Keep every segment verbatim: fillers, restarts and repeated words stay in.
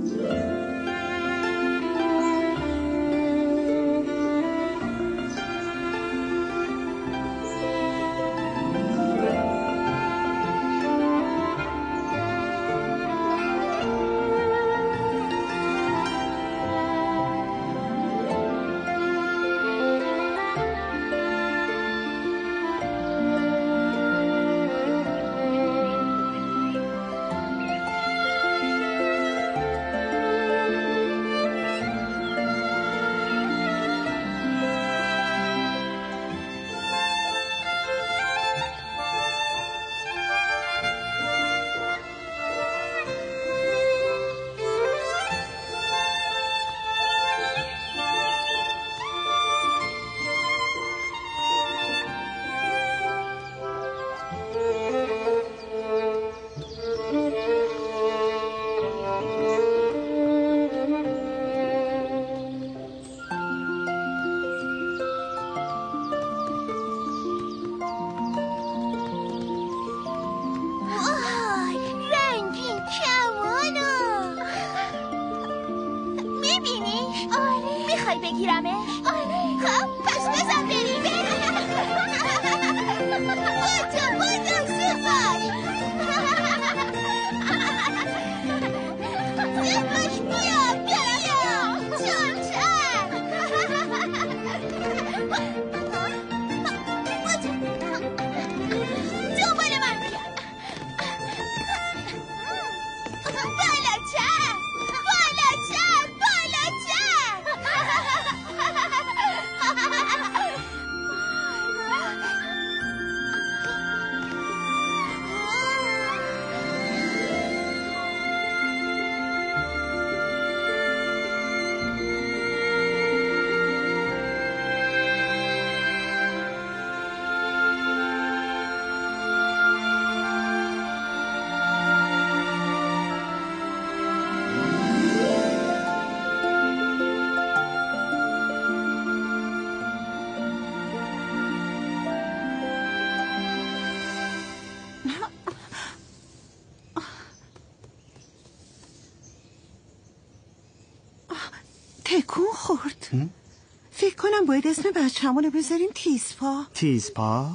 تکون خورد. فکر کنم باید اسم بچه‌مونو بذاریم تیزپا. تیزپا؟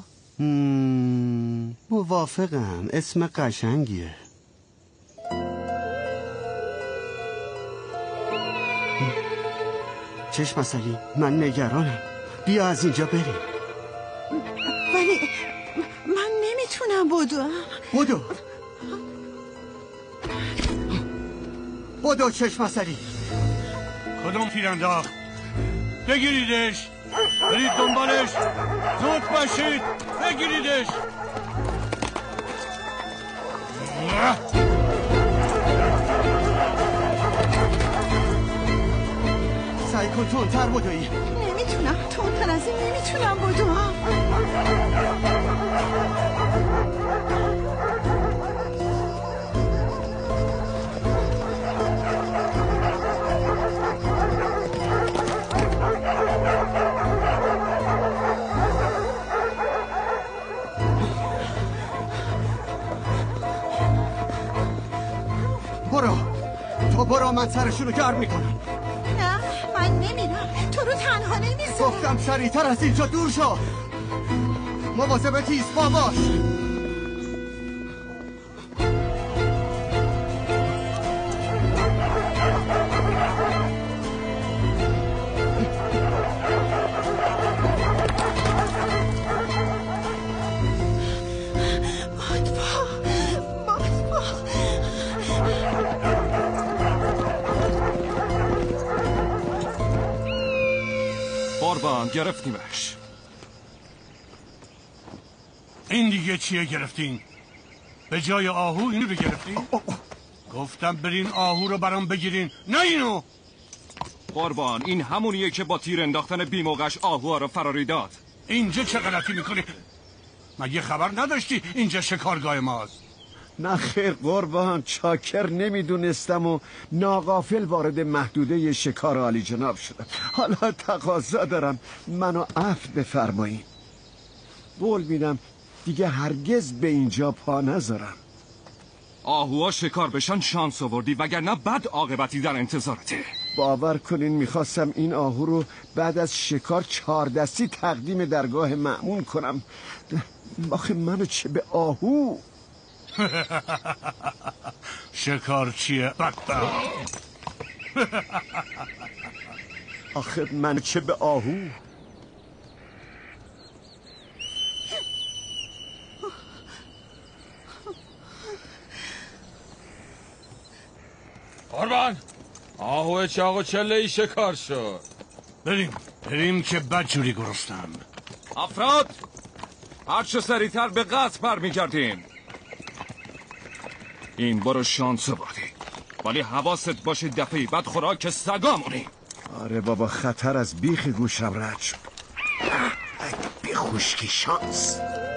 مم... موافقم، اسم قشنگیه. چشم مسئلی، من نگرانم. بیا از اینجا بریم. ولی من نمیتونم بدو. بدو بدو چشم مسئلی. کدوم تیرانداخت؟ بگیریدش، برید دنبالش، زود باشید، بگیریدش. سعی کن تندتر بدویی. نمیتونم، تندتر از این نمیتونم بدوم. برو تو برو، من سرشونو گرم میکنم. نه من نمیرم، تو رو تنها نمیذارم. گفتم سریعتر از اینجا دور شو. مواظب تیزپا باش. قربان گرفتیمش. این دیگه چیه گرفتین؟ به جای آهو اینو رو گرفتین؟ گفتم برین آهو رو برام بگیرین، نه اینو. قربان این همونیه که با تیر انداختن بیموقعش آهوها رو فراری داد. اینجا چه غلطی میکنی؟ مگه خبر نداشتی اینجا شکارگاه ماست؟ نه خیر قربان، چاکر نمیدونستم و ناغافل وارد محدوده شکار عالی جناب شدم. حالا تقاضا دارم منو عفو بفرمایین. قول میدم دیگه هرگز به اینجا پا نذارم. آهوها شکار بشن شانس آوردی، وگرنه بد عاقبتی در انتظارته. باور کنین میخواستم این آهو رو بعد از شکار چهار دستی تقدیم درگاه مأمون کنم. آخه منو چه به آهو. شکار چیه بدبخت؟ آخه منو چه به آهو. قربان، آهو چاق و چله ای شکار شد. بریم بریم که بدجوری گرستم. افراد هرچه سریعتر به قصد برمیگردیم. این بارو شانس بردی، ولی حواست باشه دفعه بعد خوراک سگامونی. آره بابا، خطر از بیخ گوشم رد شد. بی خوشکی شانس.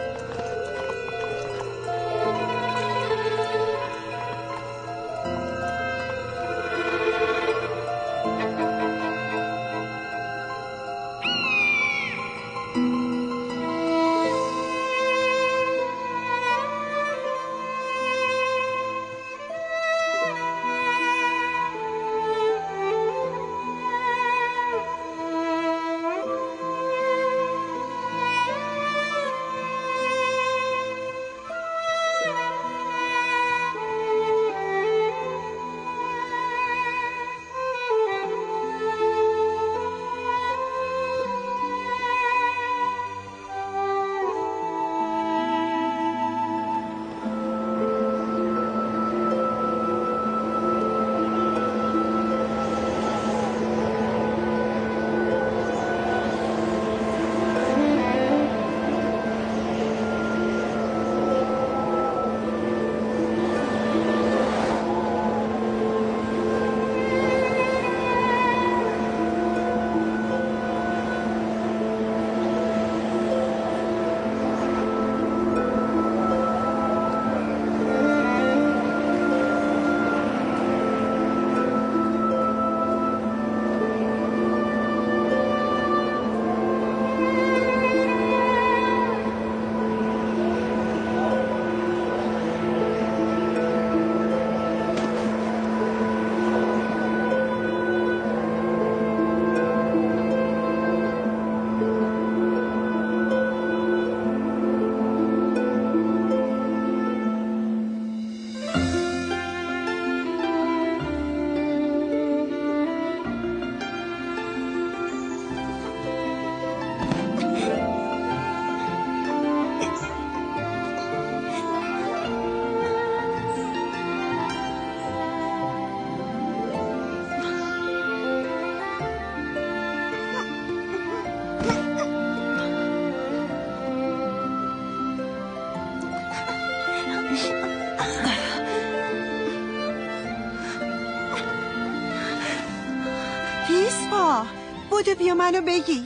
پیسپا بودو بیا منو بگیر.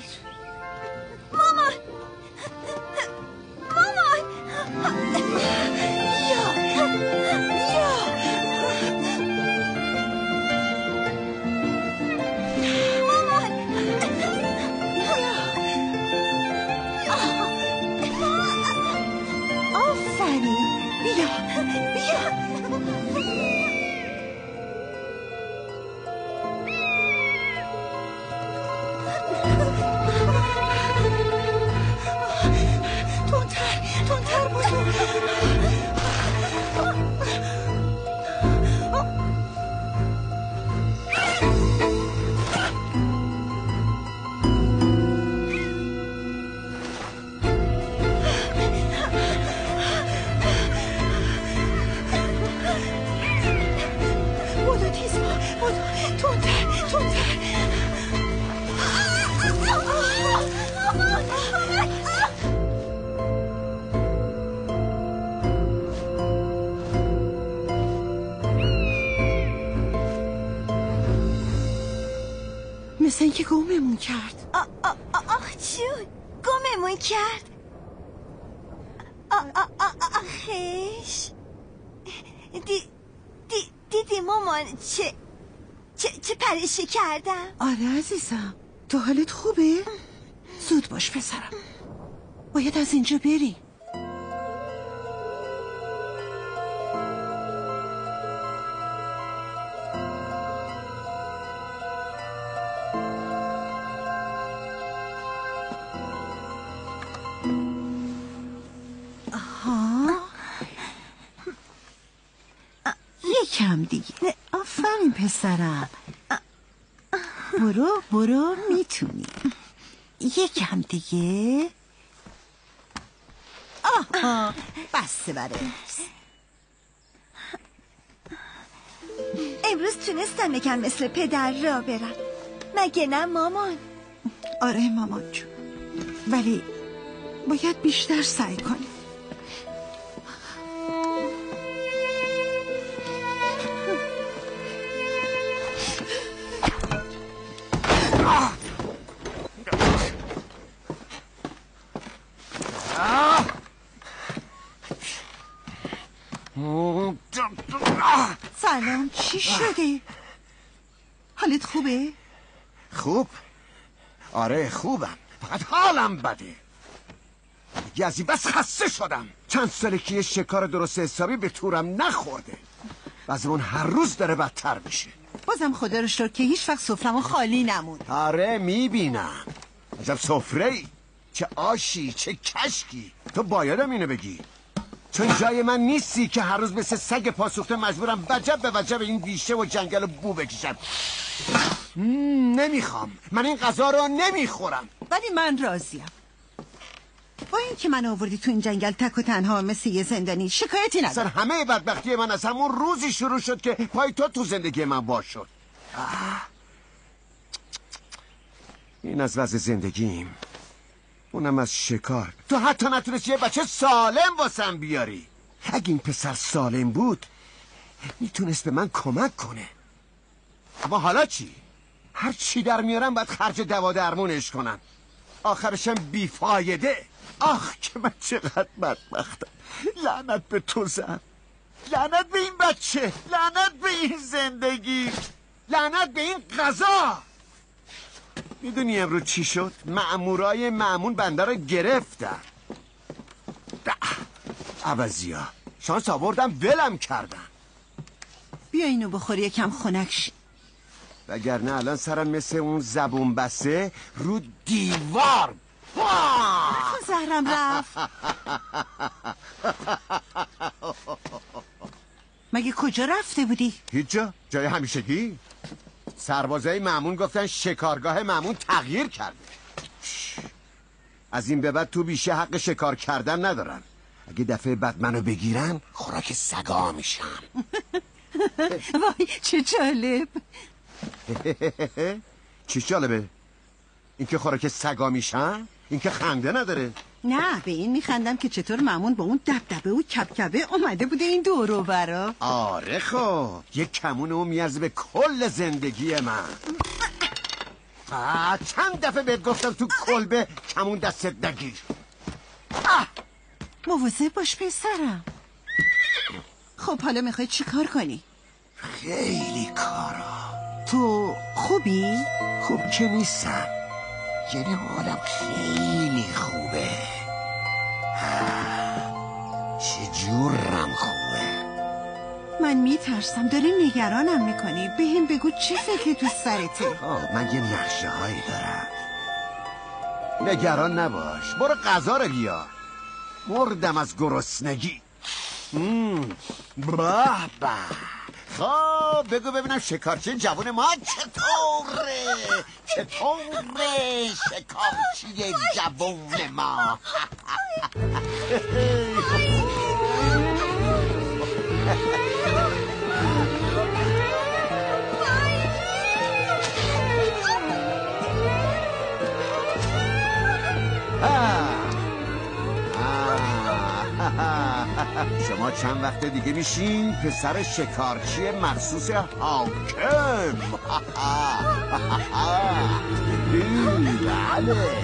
مامان مامان بیا بیا مامان آفرین. بیا بیا مثل اینکه گممون کرد. آخ جون گممون کرد. آخش دی دی دیدی مامان چه چه چه پرشی کردم. آره عزیزم، تو حالت خوبه؟ زود باش پسرم، باید از اینجا بری. یکم دیگه. آفرین پسرم. برو برو میتونی. یکم دیگه. آها بسته برای امروز تونستم یکم مثل پدر را برم، مگه نه مامان؟ آره مامان جون، ولی باید بیشتر سعی کنی. سلام، چی شده؟ حالت خوبه؟ خوب؟ آره خوبم، فقط حالم بده. دیگه از این بس خسته شدم. چند ساله که یه شکار درست حسابی به تورم نخورده، وضعمون هر روز داره بدتر میشه. بازم خدا رو شکر که هیچ وقت سفرمو خالی نموند. آره میبینم. عجب سفره‌ای، چه آشی چه کشکی. تو بایدم اینو بگی، چون جای من نیستی که هر روز مثل سگ پاسوخته مجبورم وجب به وجب این بیشه و جنگل و بو بکشم. نمیخوام، من این غذا رو نمیخورم. ولی من راضیم. با این که من آوردی تو این جنگل تک و تنها مثل یه زندانی، شکایتی سر ندارم. همه بدبختی من از همون روزی شروع شد که پای تو تو زندگی من باز شد. این از وضع زندگیم، اونم از شکار. تو حتی نتونست یه بچه سالم واسم بیاری. اگه این پسر سالم بود میتونست به من کمک کنه. اما حالا چی؟ هر چی در میارم باید خرج دوا درمونش کنم، آخرشم بیفایده. آخ که من چقدر بدبختم. لعنت به تو زن، لعنت به این بچه، لعنت به این زندگی، لعنت به این غذا. میدونی امروز چی شد؟ مأمورای مأمون بنده رو گرفتن. عوضیا شانس آوردم ولم کردن. بیا اینو بخوری یکم خنک شی، وگرنه الان سرم مثل اون زبون بسته رو دیوار. زهرم رفت. مگه کجا رفته بودی؟ هیچ جا، جای همیشگی. سربازای مأمون گفتن شکارگاه مأمون تغییر کرده. از این به بعد تو بیشه حق شکار کردن ندارن. اگه دفعه بعد منو بگیرن خوراک سگا میشم. وای چه جالب. چی جالبه؟ اینکه خوراک سگا میشن؟ اینکه خنده نداره؟ نه، به این میخندم که چطور مامون با اون دبدبه و کبکبه اومده بوده این دورو برا. آره خب، یک کمون اون میارزه به کل زندگی من. آه، چند دفعه بهت گفتم تو کلبه کمون دستت نگیر. مواظب باش پسرم. خب حالا میخوای چی کار کنی؟ خیلی کارا. تو خوبی؟ خوب که نیستم، یعنی حالم خیلی خوبه. چه جورم خوبه. من میترسم داری نگرانم میکنی. به هم بگو چه فکری تو سرته؟ آه، من یه نقشه هایی دارم. نگران نباش، برو غذا رو بیار. مردم از گرسنگی. باه باه. خب بگو ببینم شکارچی جوان ما چطوره؟ چطوره شکارچی جوان ما؟ شما چند وقت دیگه میشین پسر شکارچی مخصوص حاکم. بله.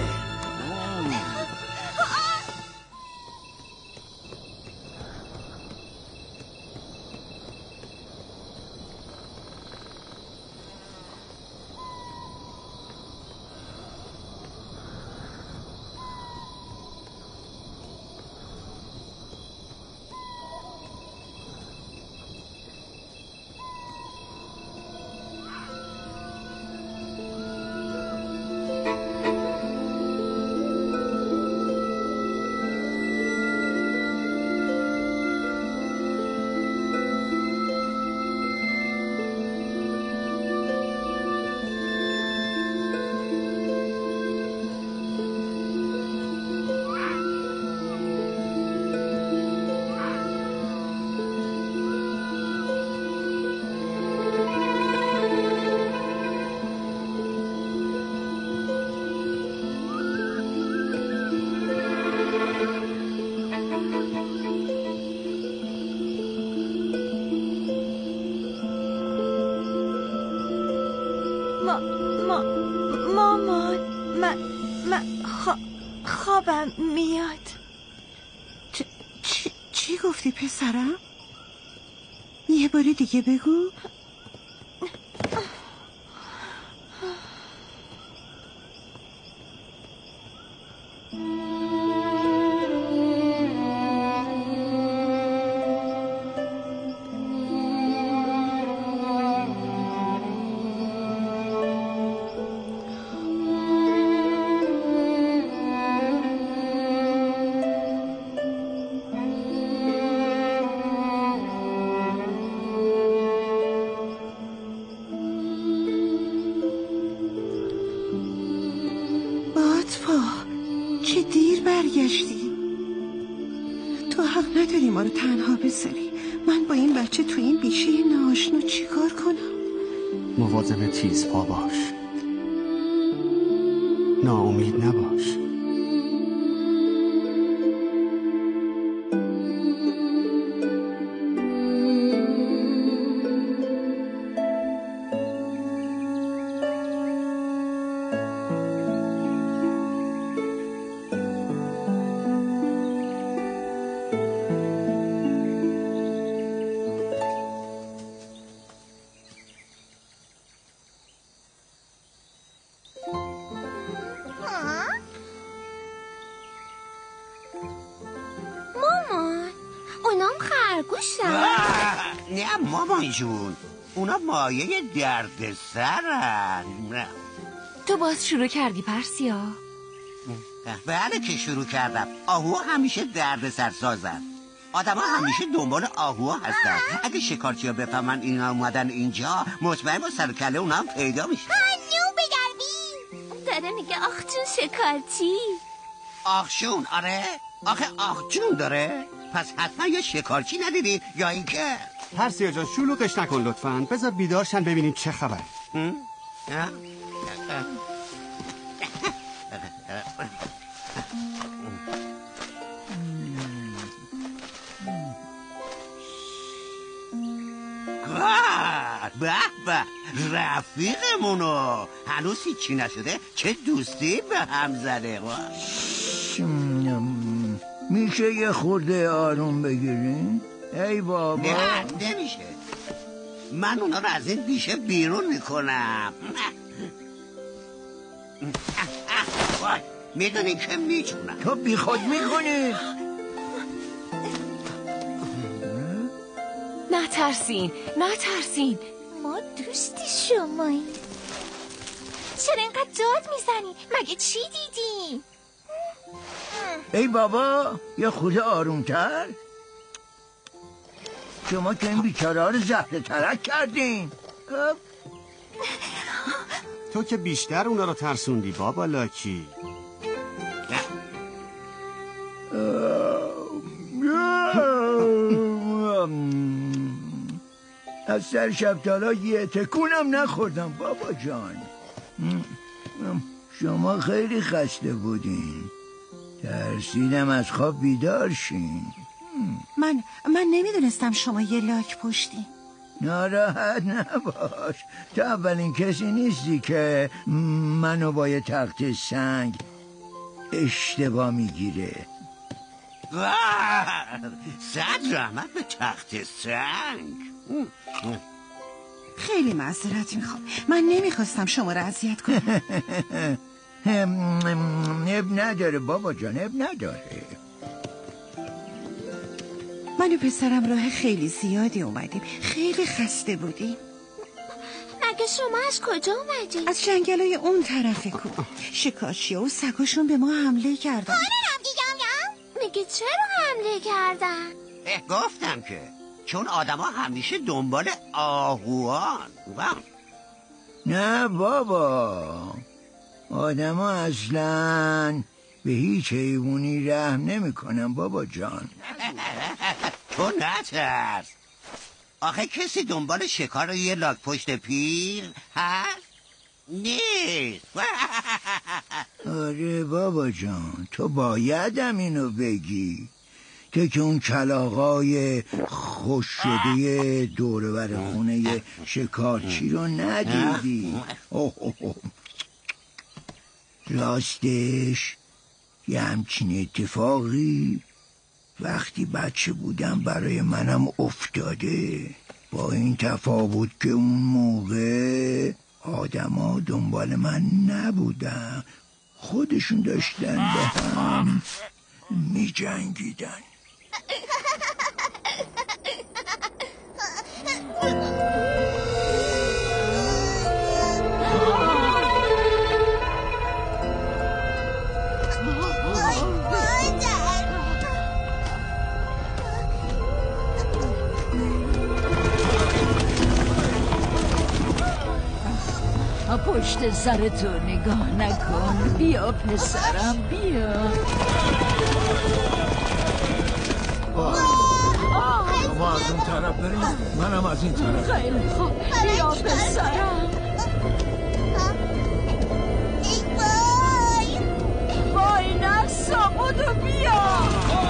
ما ما مامان من من خوا... خوابم میاد. چ... چی... چی گفتی پسرم؟ یه باری دیگه بگو. چه دیر برگشتی. تو حق نداری ما رو تنها بذاری. من با این بچه تو این بیشه ناآشنا چیکار کنم؟ مواظب تیز پا باش، ناامید نباش. نه مامان جون، اونا مایه درد سرن. تو باز شروع کردی پرسیا؟ بله که شروع کردم. آهو همیشه درد سر سازن. آدم ها همیشه دنبال آهو هستن. اگه شکارچی ها بفهمن اینا اومدن اینجا، مطمئن با سر کله اونا هم پیدا میشه. هنو بگردی داره میگه آخچون شکارچی. آخشون؟ آره آخه آخجون داره. پس حتما یا شکارچی ندیدی یا اینکه پرسیا جان شلوغش نکن لطفاً. بذار بیدارشن ببینیم چه خبر. به به رفیقمونو هنوز هیچی نشده چه دوستی به هم زده. میشه یه خورده آروم بگیرین؟ ای بابا نه نمیشه. من اونا رو از این بیشه بیرون میکنم. میدونی که میتونم. تو بی خود میکنی. نترسین نترسین، ما دوست شماییم. چرا اینقدر داد میزنی؟ مگه چی دیدی؟ ای بابا یه خورده آرومتر. شما که این بیچاره ها رو زهر ترک کردین. تو که بیشتر اونا رو ترسوندی بابا لاکی. از سر شب تالا یه تکونم نخوردم بابا جان. شما خیلی خسته بودین، ترسیدم از خواب بیدار شین. من من نمیدونستم شما یه لاک پشتی. ناراحت نباش، تو اولین کسی نیستی که منو با یه تخت سنگ اشتباه میگیره. صد رحمت به تخت سنگ. خیلی معذرت میخوام، من نمیخواستم شما رو اذیت کنم. اب نداره بابا جان، اب نداره. من و پسرم راه خیلی زیادی اومدیم، خیلی خسته بودیم. مگه شما از کجا اومدید؟ از جنگلای اون طرف کوه. شکارچی‌ها و سگاشون به ما حمله کردن. آره دیگم. میگه چرا حمله کردن؟ گفتم که چون آدم ها همیشه دنبال آهوان. نه بابا، آدم ها اصلا به هیچ حیوانی رحم نمی کنن بابا جان. تو نترس. آخه کسی دنبال شکار یه لاک پشت پیر هست؟ نیست. آره بابا جان، تو بایدم اینو بگی. تو که اون کلاغای خوش شده دور بر خونه شکارچی رو ندیدی. اوه اوه اوه. راستش یه همچین اتفاقی وقتی بچه بودم برای منم افتاده، با این تفاوت که اون موقع آدما دنبال من نبودن، خودشون داشتن به هم می جنگیدن. پشت سر تو نگاه نکن، بیا پسرم بیا. ما از اون طرف بریم، منم از این طرف. خیلی خوب، بیا پسرم. وای نقصا بودو بیا.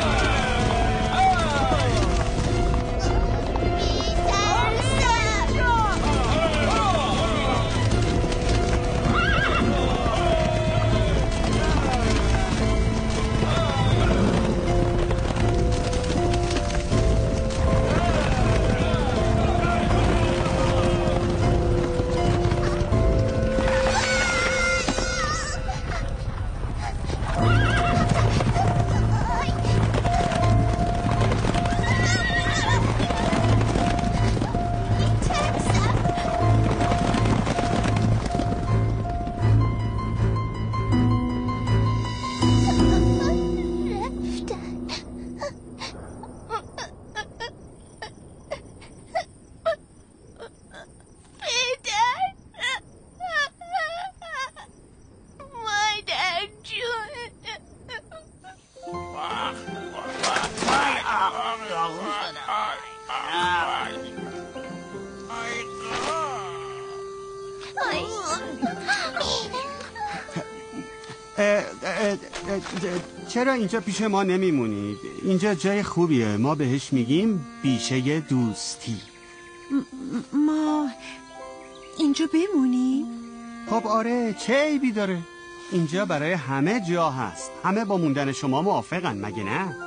چرا اینجا پیش ما نمیمونید؟ اینجا جای خوبیه، ما بهش میگیم بیشه دوستی. ما اینجا بمونیم؟ خب آره، چه عیبی داره؟ اینجا برای همه جا هست، همه با موندن شما موافقن مگه نه؟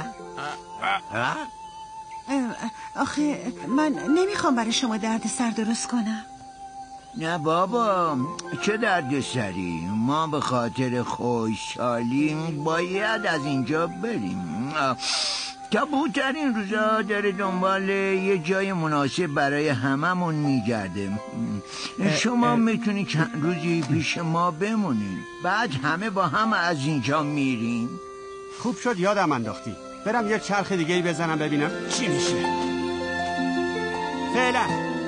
آخه من نمیخوام برای شما درد سر درست کنم. نه بابا، چه درد سری؟ ما به خاطر خوشحالی باید از اینجا بریم. کبوتر این روزا داره دنبال یه جای مناسب برای هممون میگرده. شما میتونی چند روزی پیش ما بمونین، بعد همه با هم از اینجا میریم. خوب شد یادم انداختی، برم یه چرخ دیگه بزنم ببینم چی میشه. فعلا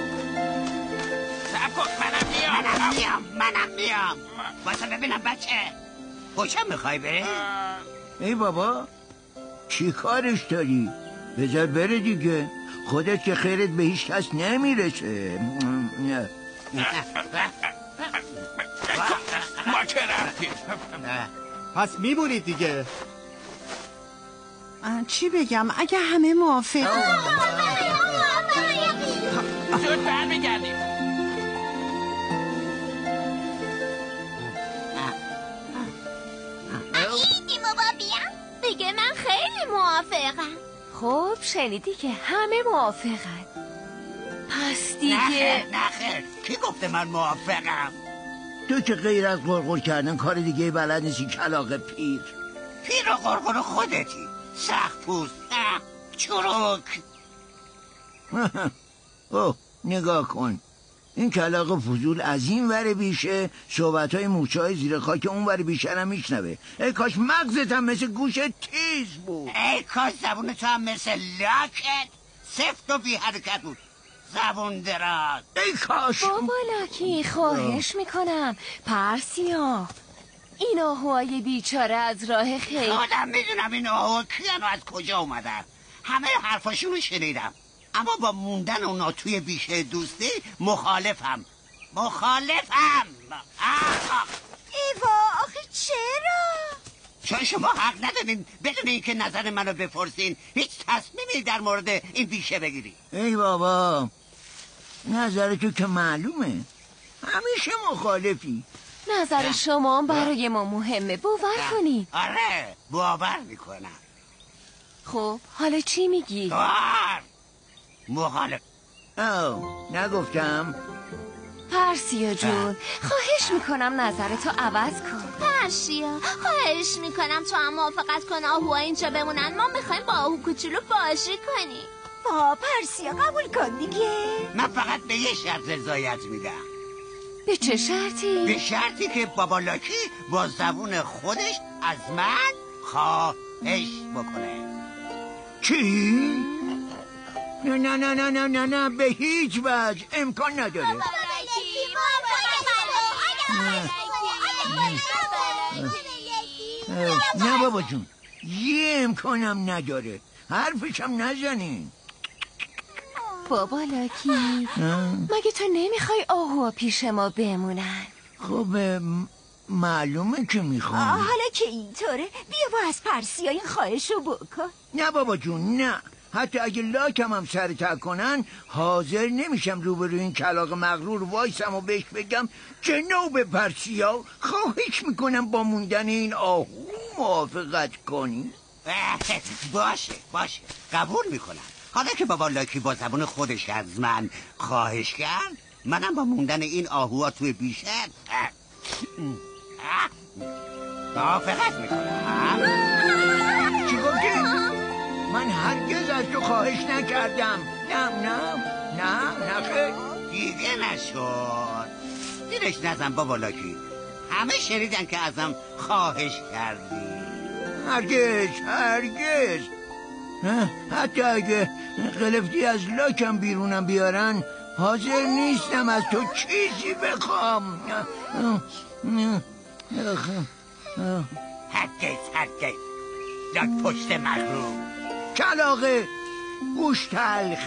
منم میام منم میام واسه ببینم بچه کجا میخوای بری؟ ای بابا، چی کارش داری؟ بذار بره دیگه، خودت که خیرت به هیچ کس نمیرسه. ما که رفتیم پس میمونید دیگه. چی بگم اگه همه موافق زود برمیگردیم. ایدی بابا بیام دیگه، من خیلی موافقم. خب شنیدی که همه موافقن، پس دیگه نخیر نخیر کی گفته من موافقم؟ تو که غیر از غرغر کردن کار دیگه بلد نیستی کلاغ پیر. پیر و غرغر خودتی، سخت پوست چروک. اوه نگاه کن، این کلاغ فضول از این ور بیشه صحبتهای موچه های زیر خاک اون ور بیشه هم میشنوه. ای کاش مغزت هم مثل گوش تیز بود. ای کاش زبونت هم مثل لاکت سفت و بی حرکت بود. زبون دراز. ای کاش. بابا لاکی خواهش میکنم پرسیا، این آهوهای بیچاره از راه خیلی آدم میدونم این آهوها کیان و از کجا اومدن، همه حرفاشون رو شنیدم، اما با موندن اونا توی بیشه دوستی مخالفم مخالفم. ایوا آخه چرا؟ چون شما حق ندارین بدون اینکه نظر منو بپرسین هیچ تصمیمی در مورد این بیشه بگیری. ای بابا، نظر تو که معلومه، همیشه مخالفی. نظر شما برای ما مهمه، باور کنی. آره باور میکنم. خب حالا چی میگی؟ باور مخالف. آه نگفتم. پرسیا جون خواهش میکنم نظرتو عوض کن. پرسیا خواهش میکنم تو هم موافقت کن آهوها اینجا بمونن، ما میخوایم با آهو کوچولو بازی کنیم. با پرسیا قبول کن دیگه. من فقط به یه شرط رضایت میدم. به چه شرطی؟ به شرطی که بابا لاکی با زبون خودش از من خواهش بکنه. چی؟ نه نه نه نه نه نه نه به هیچ وجه امکان نداره. نه بابا جون، یه امکانم نداره، حرفشم نزنین. بابا لاکی مگه تو نمیخوای آهوها پیش ما بمونن؟ خب معلومه که میخوام. حالا که اینطوره بیا با از پرسیا این خواهشو بکن. نه بابا جون نه، حتی اگه لاکم هم سر تک کنن حاضر نمیشم روبروی این کلاغ مغرور وایسم و بهش بگم جناب پرسیا خواهش میکنم با موندن این آهو موافقت کنی. باشه باشه قبول میکنم. حالا که بابا لاکی با زبون خودش از من خواهش کرد، منم با موندن این آهوها توی بیشه موافقت میکنم. چی گفتی؟ من هرگز از تو خواهش نکردم. نه نه نه نخیر. دیگه نشد. دیرش نزن بابا لاکی، همه شنیدن که ازم خواهش کردی. هرگز هرگز. حتی اگه قلفتی از لاکم بیرونم بیارن حاضر نیستم از تو چیزی بخوام. هرگز هرگز. لاک پشت مغرور کلاغه گوش تلخ.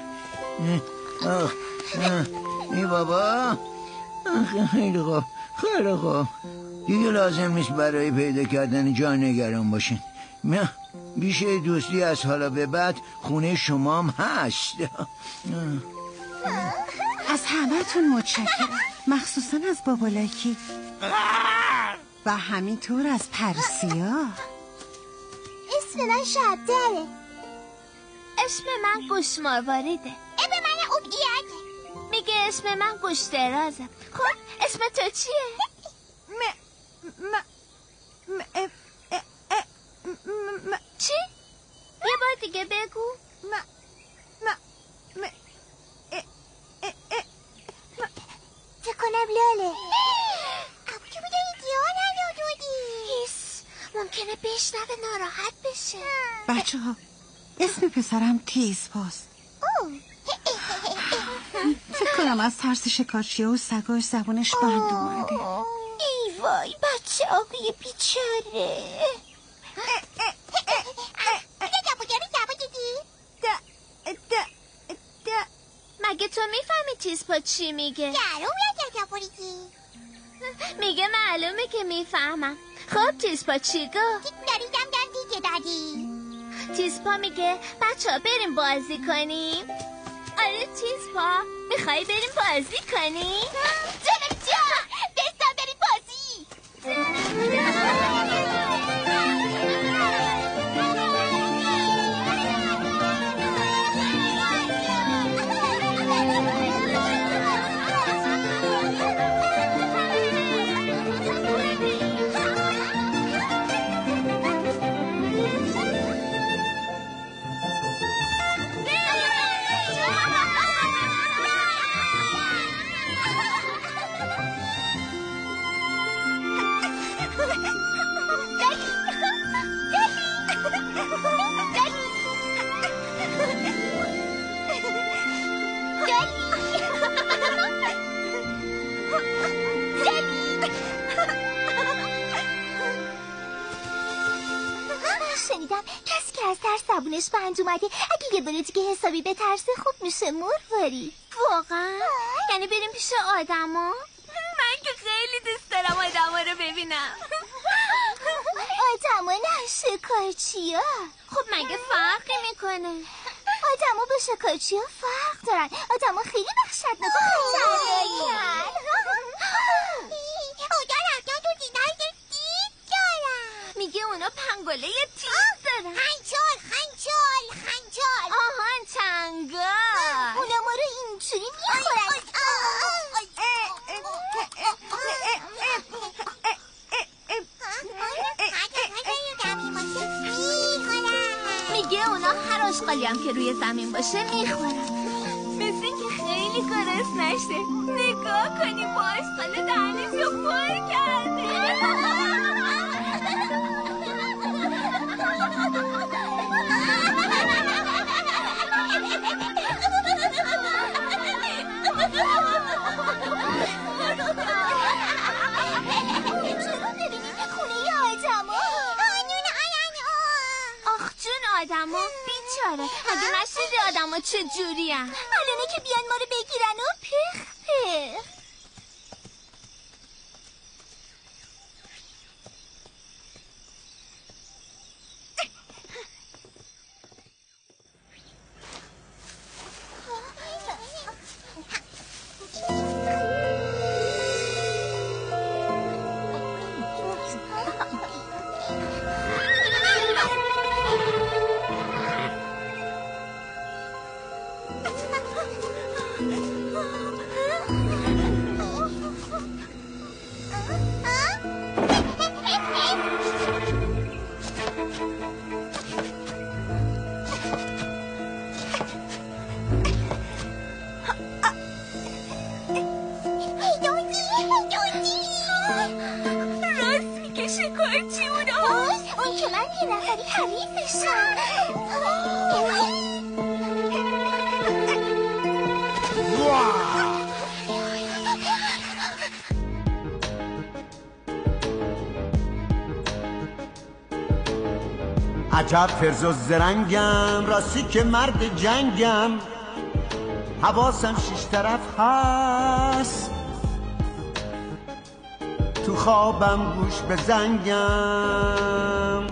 ای بابا خیلی خوب خیلی خوب دیگه لازم نیست برای پیدا کردن جا نگران باشین. من بیشه دوستی از حالا به بعد خونه شمام هست. از همه تون متشکرم، مخصوصا از بابا لاکی و همینطور از پرسیا. اسم من شبدره. اسم من گوش مارواریده. اسم من اوگیاگه. میگه اسم من گوش درازم. خب اسم تو چیه؟ م م م م چی؟ یه بار دیگه بگو. م م م فکر کنم لاله. ابو که بگه ایدیانم نادودی. هیس ممکنه بشنوه ناراحت بشه. بچه ها اسم پسرم تیز پاست. فکر کنم از ترس شکارچیه و سگاش زبونش بند اومده. ای وای بچه آقای بیچاره. مگه تو میفهمی تیز پا چی میگه؟ میگه معلومه که میفهمم. خب تیز پا چی گفت؟ داریدم دم دیگه دادی. تیز پا میگه بچه ها بریم بازی کنیم. آره تیز پا میخوایی بریم بازی کنیم؟ جانم جان بستم بریم بازی. شنیدم کسی که از ترس زبونش بند اومده اگه یه باره دیگه حسابی به ترسه خوب میشه مرواری. واقعا؟ یعنی بریم پیش آدما؟ من که خیلی دوست دارم آدما رو ببینم. آدما نه شکارچیا. خب مگه فرقی میکنه؟ آدما با شکارچیا فرق دارن. آدما خیلی وحشتناک و خطرناکن. اونا رفتن تو دیدن یه دیگ دارن. میگه اونا پنگوله یه تیز دارن. خنچال خنچال خنچال. آهان چنگال. اونا ما رو اینجوری میخورن. میگه اونا هر آشغالی هم که روی زمین باشه میخورن. مثل اینکه خیلی گرسنه نشه. نگاه کنی با آشغال دهنشو پر کرده. آدما بیچاره. اگه نشدی آدما چه جوری هم؟ الانه که بیان ما رو بگیرن و پخ پخ. عجب فرز و زرنگم، راستی که مرد جنگم، حواسم شش طرف هست، تو خوابم گوش به زنگم.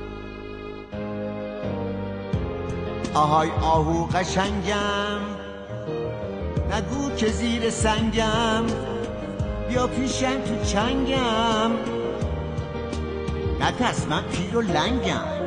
آهای آهو قشنگم، نگو که زیر سنگم، بیا پیشم تو چنگم، نترس من پیر و لنگم.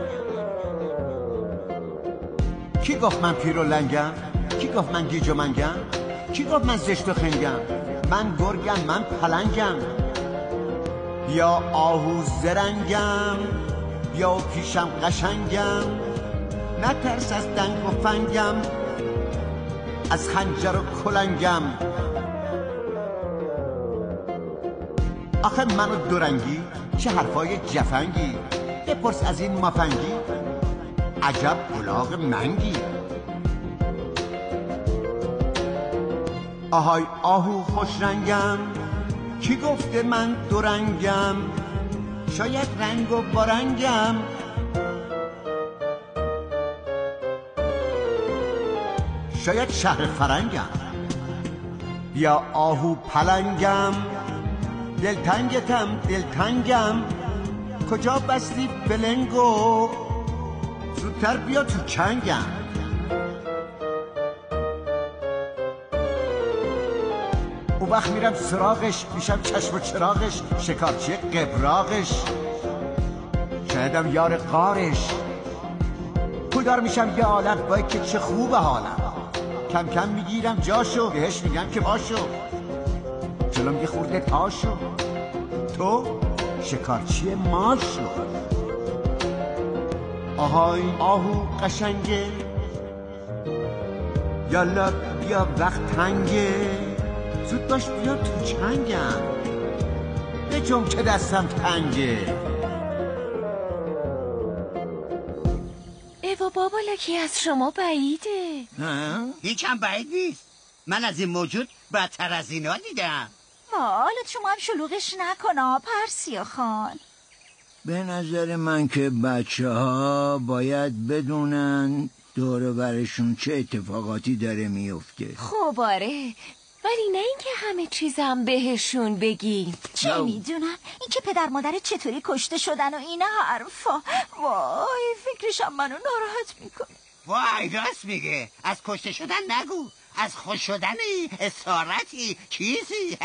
کی گفت من پیر و لنگم؟ کی گفت من گیج و منگم؟ کی گفت من زشت و خنگم؟ من گرگم، من پلنگم. بیا آهو زرنگم، بیا پیشم قشنگم، نترس از دنگ و فنگم، از خنجر و کلنگم. آخه منو دورنگی چه حرفای جفنگی، بپرس از این مفنگی، عجب الاغ منگی. آهای آهو خوش رنگم، کی گفته من دورنگم؟ شاید رنگ و بارنگم. شاید شهر فرنگم. بیا آهو پلنگم، دلتنگتم دلتنگم، کجا بستی فلنگو؟ زودتر بیا تو چنگم. اون وقت میرم سراغش، میشم چشم و چراغش، شکارچی قبراغش، شایدم یار قارش، پودار میشم یه عالم، باید که چه خوب حالم. کم کم میگیرم جاشو، بهش میگم که باشو، جلوم یه خورده تاشو، تو شکارچی ما شو. آهای آهو قشنگه، یالا بیا وقت تنگه، زود باش بیا تو چنگم، به جم که دستم تنگه. ایوا بابا لکی از شما بعیده. هیچم بعید نیست. من از این موجود بدتر از اینا دیدم. حالا شما هم شلوغش نکن پرسیا خان. به نظر من که بچه ها باید بدونن دور برشون چه اتفاقاتی داره میفته. خب آره، ولی نه اینکه همه چیزم بهشون بگیم. چه میدونم این که پدر مادر چطوری کشته شدن و این حرفا. وای فکرشم منو ناراحت میکنه. وای راست میگه. از کشته شدن نگو، از خوش شدنی، اسارتی، چیزی.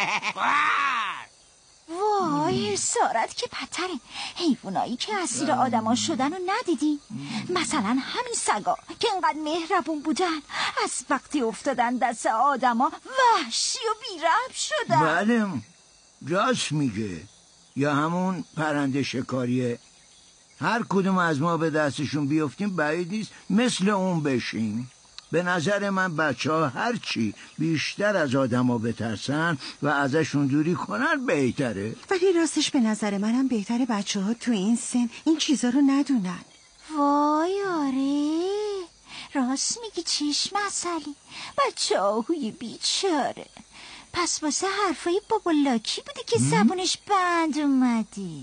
وای اسارت که بدتره. حیوانایی که اسیر آدما شدن رو ندیدی؟ مثلا همین سگا که انقدر مهربون بودن از وقتی افتادن دست آدما وحشی و بی‌رحم شدن. بله راست میگه. یا همون پرنده شکاریه. هر کدوم از ما به دستشون بیفتیم بعید نیست مثل اون بشیم. به نظر من بچه ها هرچی بیشتر از آدم ها بترسن و ازشون دوری کنن بهتره. ولی راستش به نظر منم بهتره بچه ها تو این سن این چیزا رو ندونن. وای آره راست میگی. چیش مسئله بچه آهوی بیچاره. پس واسه حرفای بابا لاکی بوده که زبونش بند اومدی.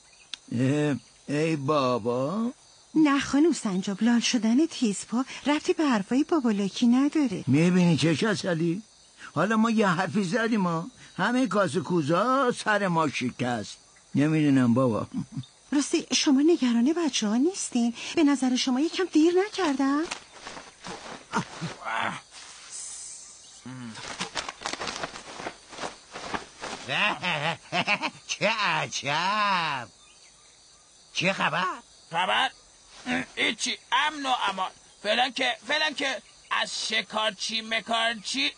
ای بابا نه خانوم سنجاب، لال شدن تیزپا ربطی به حرفای بابا لاکی نداره. میبینی چه کسلی؟ حالا ما یه حرفی زدیم ما همه کاسه کوزا سر ما شکست. نمیدونم بابا. راستی شما نگران بچه ها نیستین؟ به نظر شما یکم دیر نکردم؟ چه عجب. چه خبر؟ خبر؟ هیچی، امن و امان. فعلا که فعلا که از شکارچی مکارچی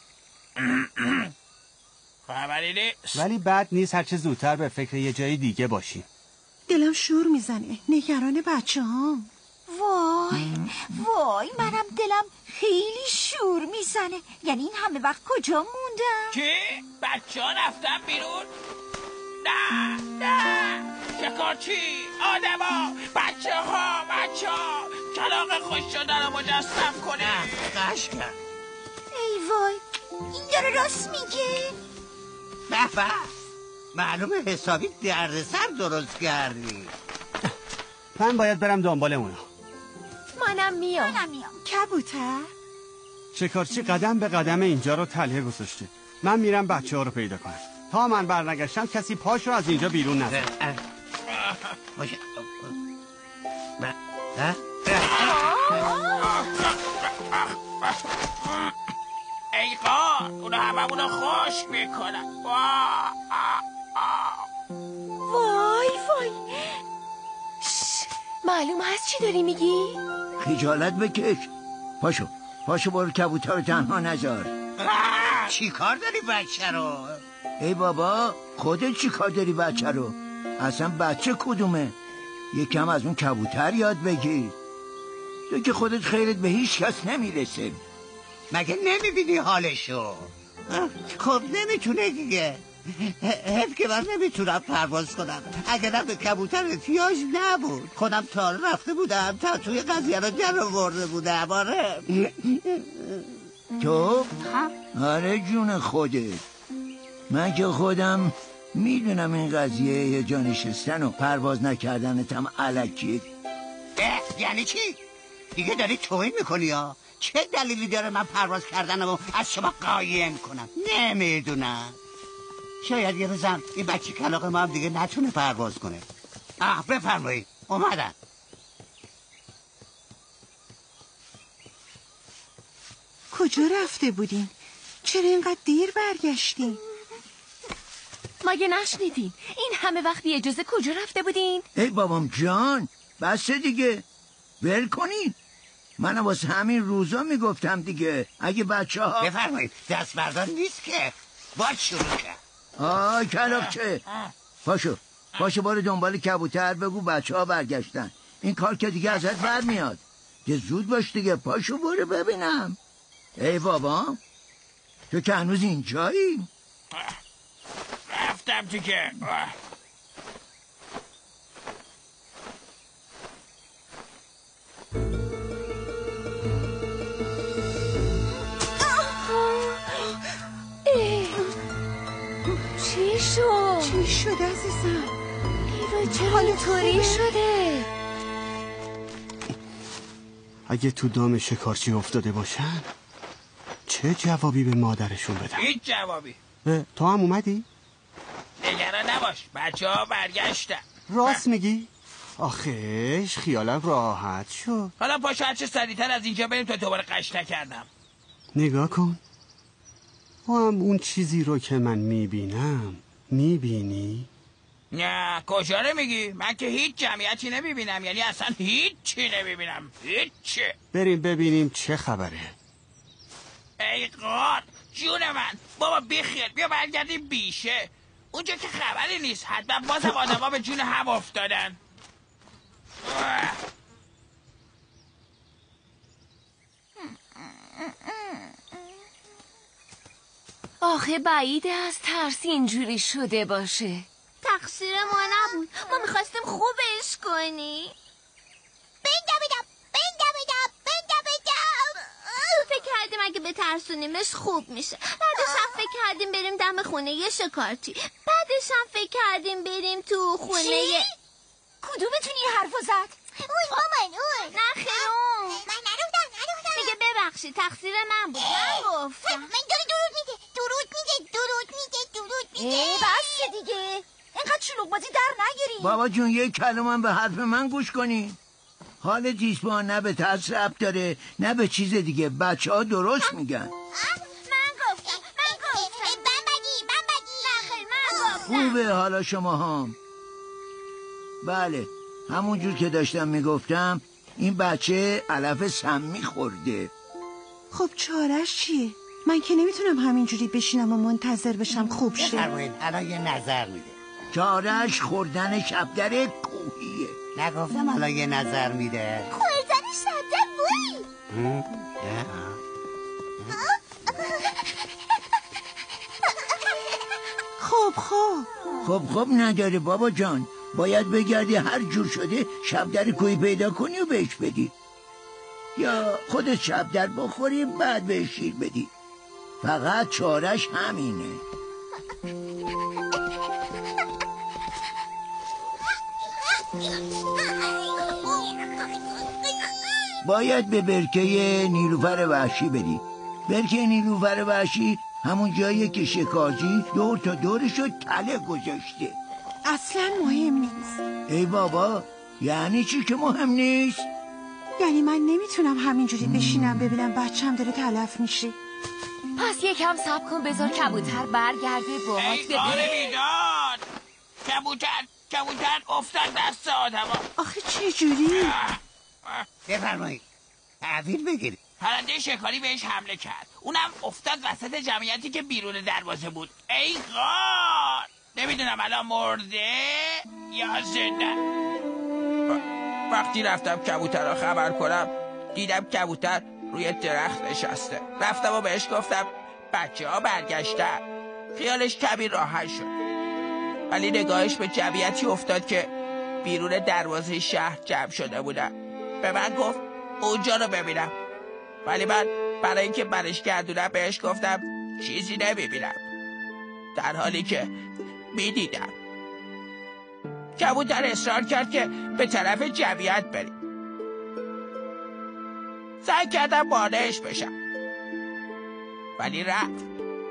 خبری نیست. ولی بد نیست هرچه زودتر به فکر یه جای دیگه باشیم. دلم شور میزنه، نگران بچه ها. وای وای منم دلم خیلی شور میزنه. یعنی این همه وقت کجا موندم؟ چی؟ بچه ها رفتن بیرون؟ نه نه شکارچی آدما بچه ها بچه ها کلاغ خوش شدن رو مجسم کنه. قش کرد. ای وای این داره راست میگه. به به معلومه حسابی دردسر درست کردی. من باید برم دنبال اونا. منم میام. منم میام. کبوتر شکارچی قدم به قدم اینجا رو تله گذاشته. من میرم بچه ها رو پیدا کنم. تا من برنگشتم کسی پاشو از اینجا بیرون نزد. ای قار اونا هممونو خوش میکنن. وای وای معلوم هست چی داری میگی؟ خجالت بکش. پاشو پاشو برو کبوتر رو تنها نذار. چی کار داری بچه رو؟ ای بابا خودت چی کار داری بچه رو؟ اصلا بچه کدومه؟ یکم از اون کبوتر یاد بگیر. تو که خودت خیرت به هیچ کس نمیرسه. مگه نمیبینی حالشو؟ خب نمیتونه دیگه. حیف که من نمیتونم پرواز کنم. اگرم به کبوتر احتیاج نبود خودم تا رفته بودم تا توی قضیه رو در آورده بودم. آره تو؟ آره جون خودت. من که خودم میدونم این قضیه یه جا نشستن و پرواز نکردنتم الکیه. یعنی چی؟ دیگه داری توهین میکنی ها؟ چه دلیلی داره من پرواز کردنمو از شما قایم کنم؟ نمیدونم. شاید یه روزم این بچه کلاغ ما هم دیگه نتونه پرواز کنه. آه بفرمایید اومدن. کجا رفته بودین؟ چرا اینقدر دیر برگشتین؟ مگه نشنیدین؟ این همه وقت بی اجازه کجا رفته بودین؟ ای بابام جان بسه دیگه ول کنین. من واسه همین روزا میگفتم دیگه اگه بچه ها بفرمایید دست بردار نیست که باید شروع کرد. آه کلاغچه پاشو پاشو برو دنبال کبوتر بگو بچه ها برگشتن. این کار که دیگه ازت برمیاد. یه زود باش دیگه پاشو برو ببینم. ای بابا تو که هنوز اینجایی؟ رفتم دیگه. چی شد؟ چی شد عزیزم؟ ایوه چه حالی طوری شده؟ اگه تو دام شکارچی افتاده باشن چه جوابی به مادرشون بدم؟ هیچ جوابی. تو هم اومدی؟ نگران نباش، بچه ها برگشتن. راست میگی؟ آخیش خیالم راحت شد. حالا پاشو هرچه سریعتر از اینجا بریم تا دوباره قش نکردم. نگاه کن، تو هم اون چیزی رو که من میبینم میبینی؟ نه کجا رو میگی؟ من که هیچ جمعیتی نمیبینم، یعنی اصلا هیچی نمیبینم. هیچی. بریم ببینیم چه خبره. ای قاد جون من، بابا بیخیر، بیا برگردیم بیشه. اونجا که خبری نیست، حتما بازم آدما به جون هم افتادن. آخه بعیده از ترس اینجوری شده باشه. تقصیر ما نبود، ما میخواستیم خوبش کنی. بنده بدم بنده بدم بنده بدم. فکر کردیم اگه به ترسونیمش خوب میشه. بعدش هم فکر کردیم بریم دم خونه یه شکارچی. بعدش هم فکر کردیم بریم تو خونه چی؟ یه... کدومتون این حرفو زد؟ اوی مامان اوی نه خیرون من نروفتم نروفتم. میگه ببخشید تقصیر من بود، من گفتم. من داری درود میگه درود میگه درود میگه درود میگه. ای بس دیگه، اینقدر شلوغ بازی در نگیری. بابا جون یک کلمه به حرف من گوش کنی. حال تیسپا نه به ترس ربط داره نه به چیز دیگه. بچه ها درست میگن. من گفتم من گفتم من بگی من بگی. نه خیر من گفتم. خوبه حالا شما هم. بله همونجور که داشتم میگفتم این بچه علف سمی خورده. خب چارش چیه؟ من که نمیتونم همینجوری بشینم و منتظر بشم خوب شه. بفرمایید الان یه نظر میده. چارش خوردن شبدر کوهیه. نگفتم الان یه نظر میده. خوردن شبدر بوی. خب خب خب خب نداره بابا جان. باید بگردی هر جور شده شبدر کوهی پیدا کنی و بهش بدی، یا خودت شبدر بخوری بعد بهش شیر بدی. فقط چارش همینه. باید به برکه نیلوفر وحشی بدی. برکه نیلوفر وحشی همون جاییه که شکارچی دور تا دورشو تله گذاشته. اصلا مهم نیست. ای بابا یعنی چی که مهم نیست؟ یعنی من نمیتونم همینجوری بشینم ببینم بچم داره تلف میشه. پس یکم صبر کن بذار کبوتر برگرده باهات ای آره بیداد. کبوتر کبوتر افتاد دست آدما. آخه چه جوری؟ بفرمایید تحویل بگیرید. پرنده شکاری بهش حمله کرد، اونم افتاد وسط جمعیتی که بیرون دروازه بود. ای غار نمیدونم الان مرده یا زنده. وقتی رفتم کبوتر را خبر کنم دیدم کبوتر روی درخت نشسته. رفتم و بهش گفتم بچه ها برگشتن. خیالش کمی راحت شد، ولی نگاهش به جمعیتی افتاد که بیرون دروازه شهر جمع شده بودن. به من گفت اونجا رو ببینم، ولی من برای اینکه برش گردونم بهش گفتم چیزی نمیبینم، در حالی که میدیدم. کبوتر اصرار کرد که به طرف جمعیت بریم. سعی کردم مانعش بشم ولی رفت.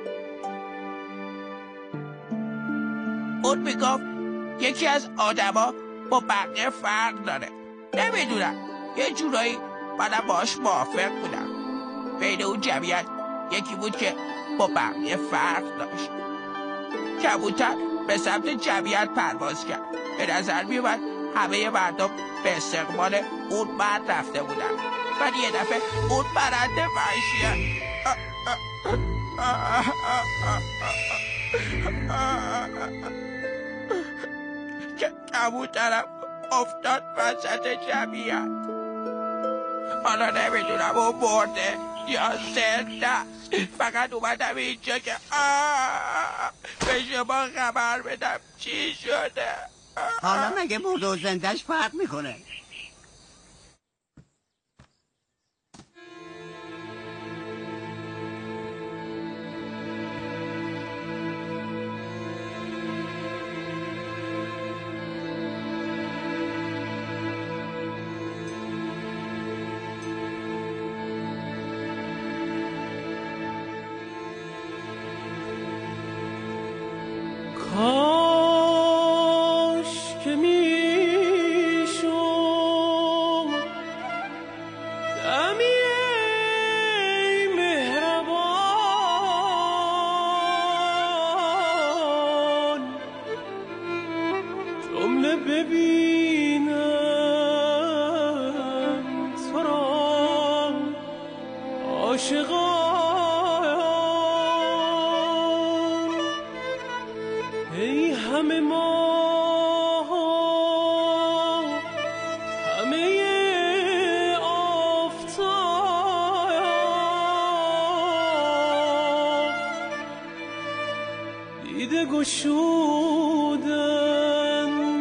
اون میگفت یکی از آدما با بقیه فرق داره. نمیدونم، یه جورایی منم باش موافق بودم. بین اون جمعیت یکی بود که با بقیه فرق داشت. کبوتر به سمت جمعیت پرواز کرد. به نظر میومد همه مردم به استقبال اون مرد رفته بودن، ولی یه دفعه اون پرنده وحشیه که کبوترم افتاد وسط جمعیت. حالا نمیدونم اون مرده یا زنده. فقط اومدم اینجا که به شما خبر بدم چی شده. حالا مگه مرده و زندهش فرق میکنه؟ کاش که میشم دمی ای مهربان جمله ببینم تو را عاشقان ای همه ما همه آفتاب دیده گشودن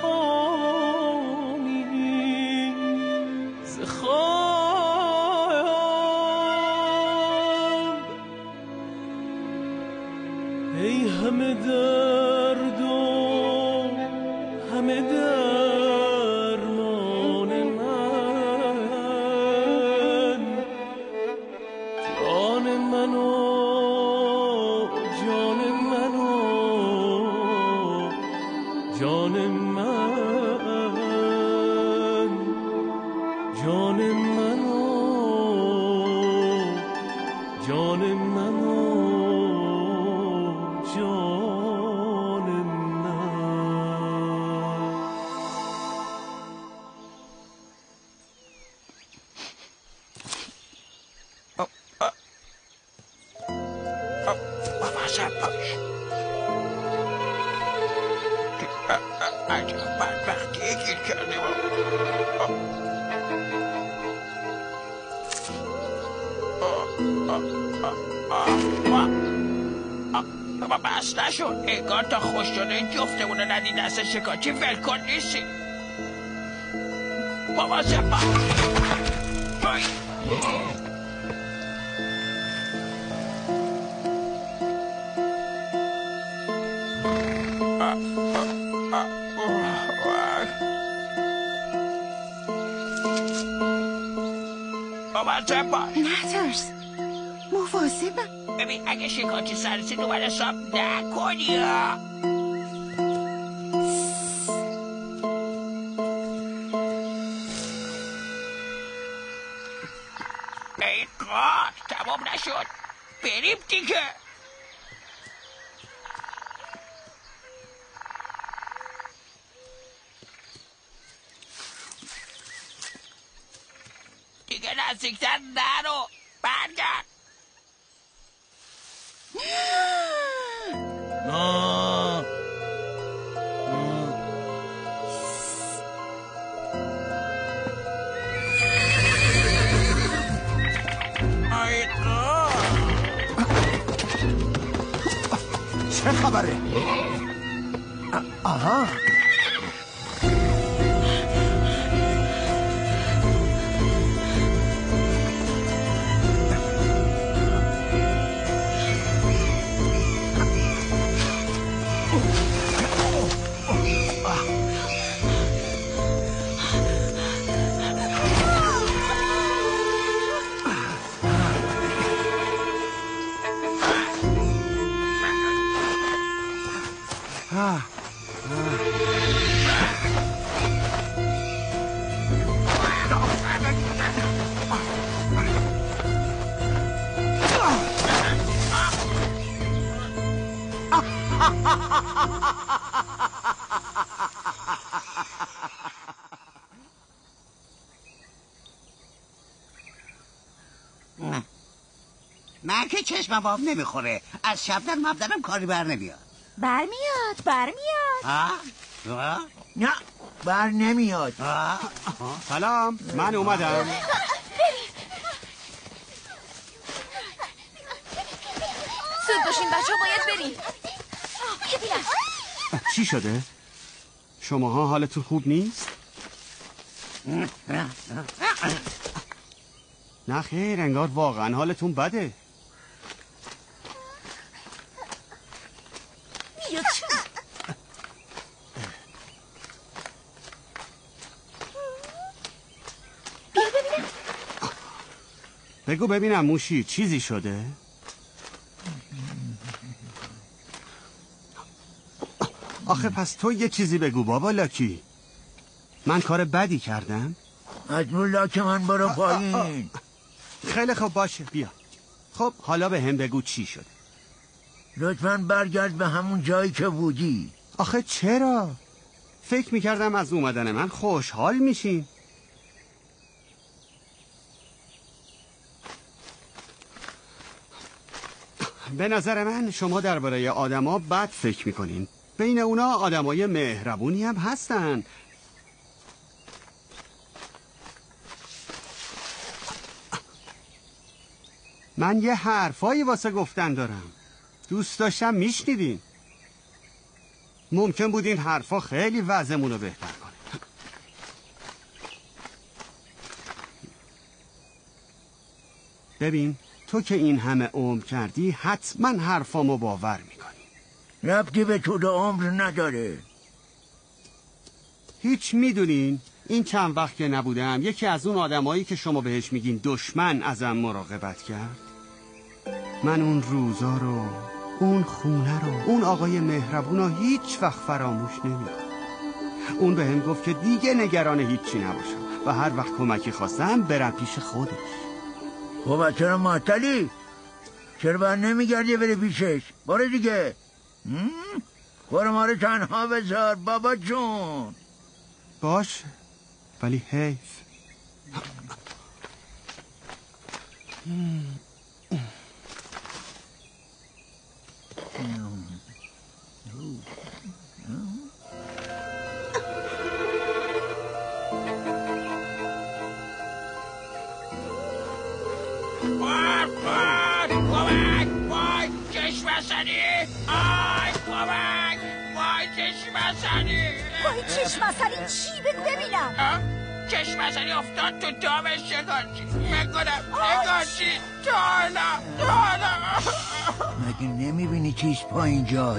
جهانی ز خواب ای همه درد و همه درمان من جان منو جان منو جان من جان منو جان منو جان من مواظب باش عجب بدبختیه گیر کرده بابا بس نشد انگار تا خوش شده جفتمونو ندی دست شکارچی ولکن نیستی مواظب باش مواظب باش نترس مواظبم ببین اگه شکارچی سرسی دوباره حساب نکنی ای کار تمام نشد بریم دیگه دیگه نزدیکتر نرو برگرد نه چه خبره؟ آها من که چشمم آب نمیخوره از شبنم مبدنم کاری بر نمیاد برمیاد برمیاد ها؟ نه بر نمیاد سلام من اومدم زود باشین بچه ها باید بریم چی شده؟ شماها حالتون خوب نیست؟ نه خیر انگار واقعا حالتون بده بیا تو بیا ببینم بگو ببینم موشی چیزی شده؟ آخه پس تو یه چیزی بگو بابا لاکی. من کار بدی کردم؟ از رو لاک من برو پایین. خیلی خوب باشه بیا. خب حالا به هم بگو چی شده. لطفاً برگرد به همون جایی که بودی. آخه چرا؟ فکر میکردم از اومدن من خوشحال میشین. به نظر من شما درباره آدما بد فکر میکنین. بین اونا آدمای مهربونی هم هستن. من یه حرفایی واسه گفتن دارم. دوست داشتم میشنیدین. ممکن بود این حرفا خیلی وضعمون رو بهتر کنه. ببین تو که این همه عمر کردی حتما حرفامو باور میکنی. ربطی به طول عمر نداره. هیچ میدونین این چند وقت که نبودم یکی از اون آدمایی که شما بهش میگین دشمن ازم مراقبت کرد. من اون روزا رو، اون خونه رو، اون آقای مهربون رو هیچ وقت فراموش نمیکنم. اون به هم گفت که دیگه نگران هیچی نباشم و هر وقت کمکی خواستم برم پیش خودش. خب چرا معطلی؟ چرا بر نمیگردی بری پیشش؟ برو دیگه. برو ما رو تنها بذار بابا جون. باشه ولی حیف. وای وای کمک وای چشم بسنی آی کمک وای چشم بسنی وای چشم بسنی چی بگو ببینم. چشم بسنی افتاد تو دام شکارچی. بکنم شکارچی تالا تالا. مگه نمیبینی چیز پا اینجا؟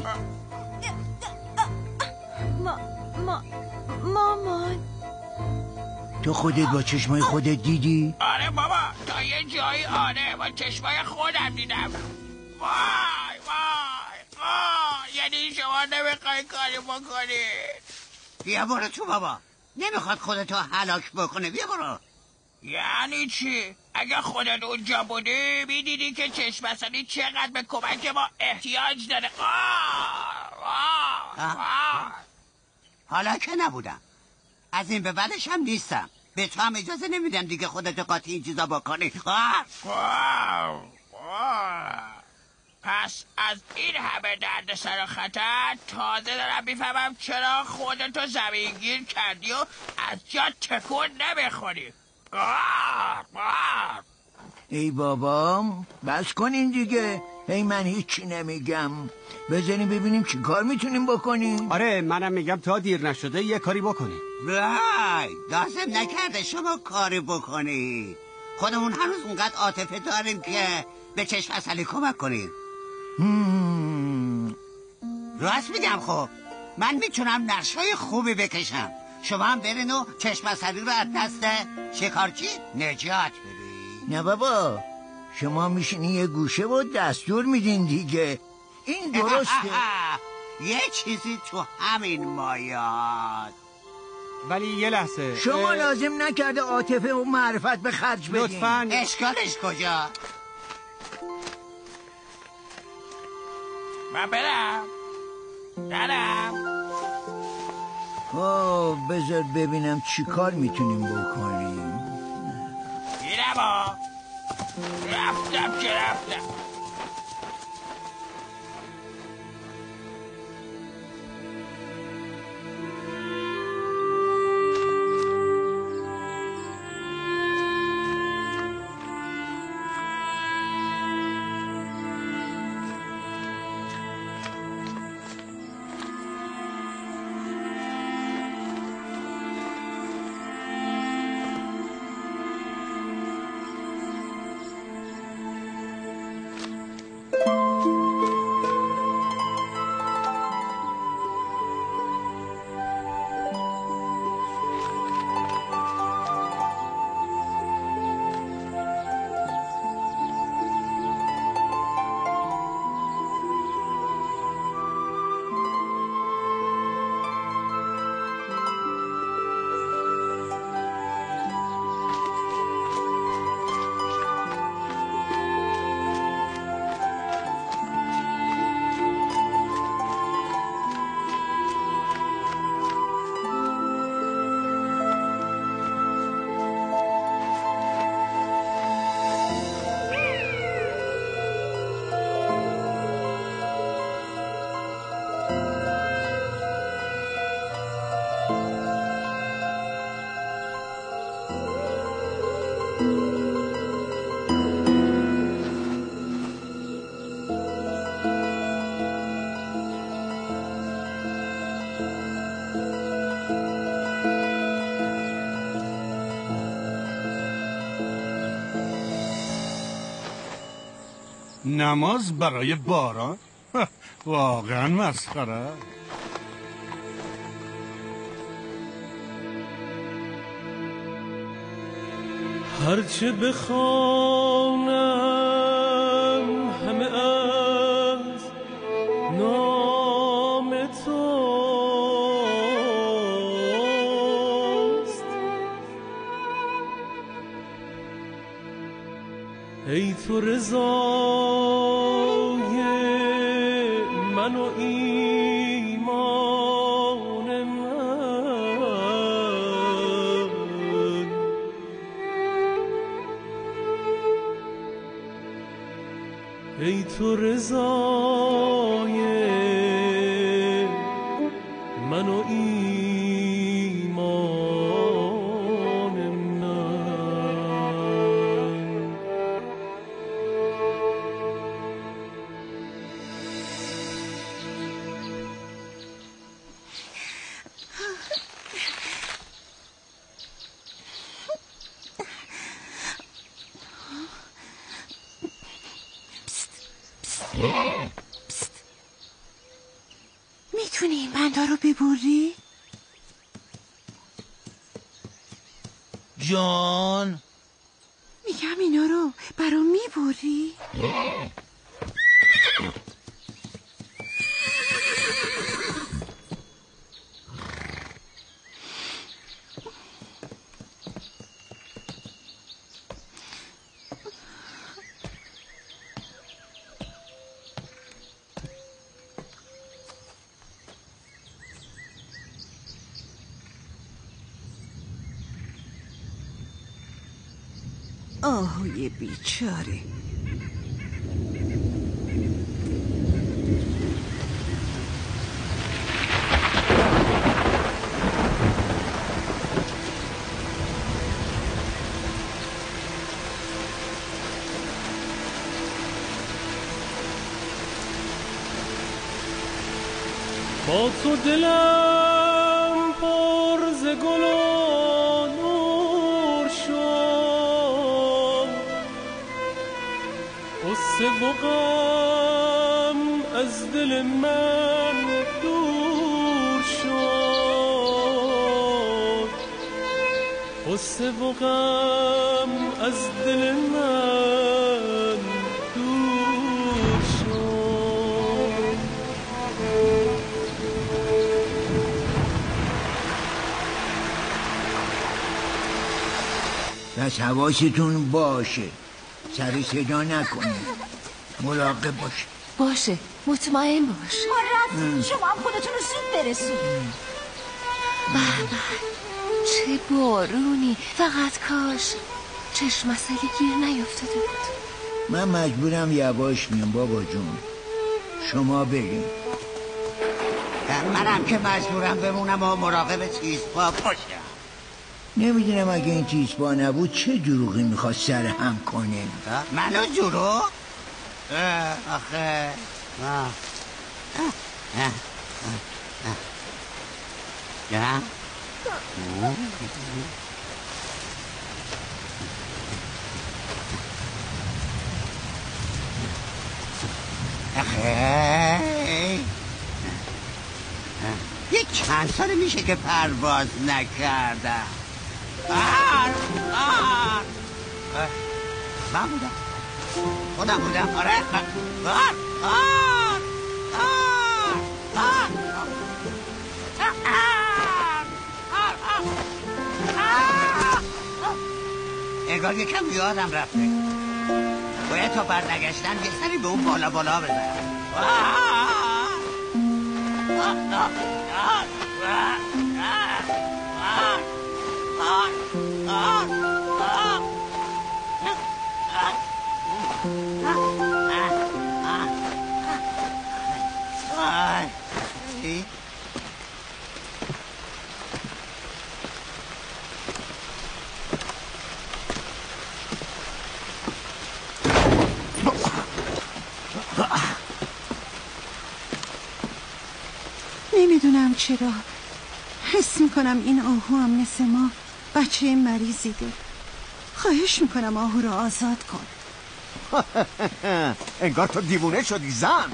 ما ما مامان تو خودت با چشمای خودت دیدی؟ آره بابا تا یه جایی آره با چشمای خودم دیدم. وای وای وای یعنی شما نمیخوای کاری بکنی؟ بیا برو تو بابا. نمیخواد خودتو هلاک بکنه. بیا برو. یعنی چی؟ اگه خودت اونجا بودی میدیدی که چشم بسنی چقدر به کمک ما احتیاج داره. آه آه آه. حالا که نبودم از این به بعدش هم نیستم. به تو هم اجازه نمیدم دیگه خودتو قاطی این چیزا بکنی. آه. آه. آه. پس از این همه درد سر و خطر تازه دارم میفهمم چرا خودتو زمینگیر کردی و از جا تکون نمیخوری. ای بابا بس کنین دیگه. ای من هیچی نمیگم. بذاریم ببینیم چی کار میتونیم بکنیم. آره منم میگم تا دیر نشده یه کاری بکنیم. وای لازم نکرده شما کاری بکنی. خودمون هنوز اونقدر عاطفه داریم که به چشم بسنی کمک کنیم. راست میگم. خب من میتونم نقشای خوبی بکشم. شما هم برین و چشم بسنی رو از دست شکارچی نجات بدین. نه بابا شما میشینی یه گوشه و دستور میدین دیگه. این درسته. یه چیزی تو همین مایاد. ولی یه لحظه شما اه... لازم نکرده عاطفه و معرفت به خرج بدین. لطفاً. اشکالش کجا؟ من برم برم. خب بذار ببینم چی کار میتونیم بکنیم. میرم ها. رفتم که رفتم. نماز برای باران؟ واقعا مسخره. هرچه بخوانم همه از نام توست، ای تو رضای من و ایمان من، ای تو رضای من و ایمان من. میتونی این بنده رو ببری؟ جان میگم اینا رو برام میبری؟ آهوی بیچاره. با تو دلم پر ز گل و نور شد، غصه و غم از دل من دور شد، غصه و غم از دل من دور شد. پس حواستون باشه، سر صدا نکنید، مراقب باشه. باشه، مطمئن باش. رفتیم، شما هم خودتون رو زود برسون. به به، چه بارونی. فقط کاش چشم مسئله گیر نیفتاده بود. من مجبورم یواش میام بابا جون، شما بریم. منم که مجبورم بمونم و مراقب تیزپا باشم. نمیدونم اگه این تیزپا نبود چه دروغی میخواد سر هم کنه. منو دروغ؟ آخه جنم آخه یک چند سال میشه که پرواز نکردم. آر آر من بودم خودم بودم. آره آر آر آر آر انگار یکم یادم رفته. باید تا برنگشتن یه سری به اون بالا بالا بزنم. نمیدونم چرا حس میکنم این آهو هم مثل ما بچه مریضی داره. خواهش میکنم آهو رو آزاد کن. انگار تو دیوونه شدی زن.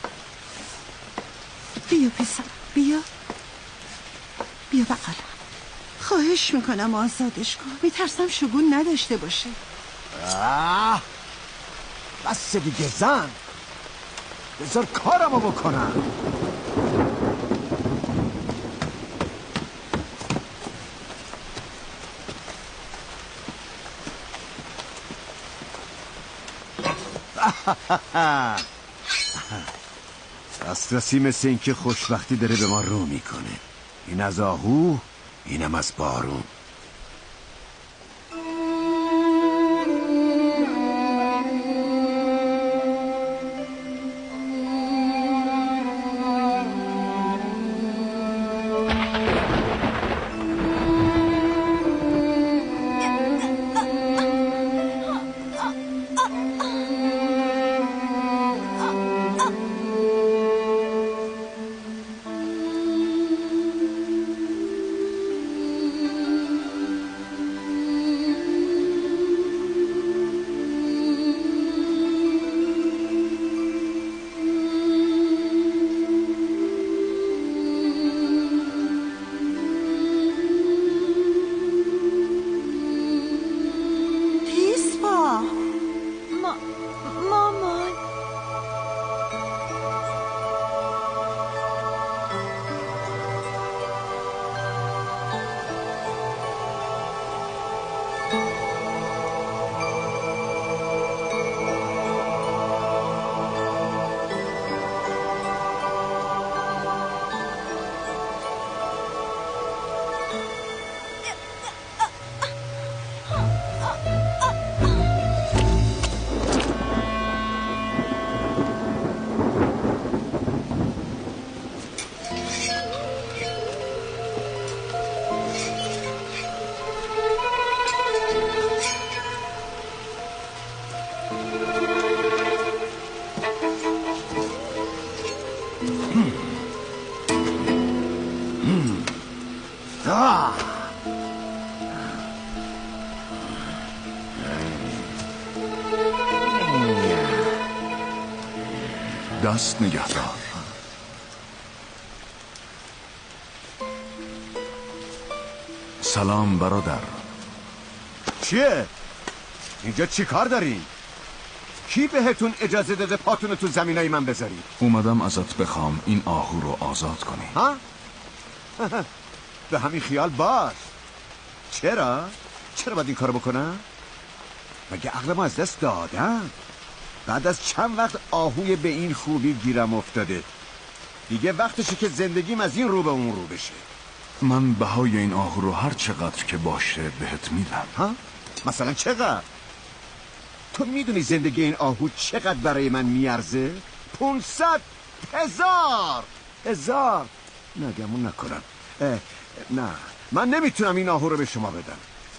بیا پسر، بیا بیا بقلم. خواهش میکنم آزادش کن، میترسم شگون نداشته باشه. آه بس دیگه زن، بذار کارمو بکنم. دسترسی مثل این که خوشبختی داره به ما رو میکنه. این از آهو، اینم از بارون. دست نگهدار. سلام برادر. چیه؟ اینجا چی کار داری؟ کی بهتون اجازه داده پاتون تو زمینای من بذاری؟ اومدم ازت بخوام این آهو رو آزاد کنی. ها؟ به همین خیال باش. چرا؟ چرا باید این کارو بکنم؟ مگه عقلمو از دست دادم؟ بعد از چند وقت آهوی به این خوبی گیرم افتاده. دیگه وقتشه که زندگیم از این رو به اون رو بشه. من بهای این آهو رو هر چقدر که باشه بهت میدم. ها؟ مثلا چقدر؟ تو میدونی زندگی این آهو چقدر برای من میارزه؟ پونصد هزار هزار نگمون نکنم. نه من نمیتونم این آهو رو به شما بدم.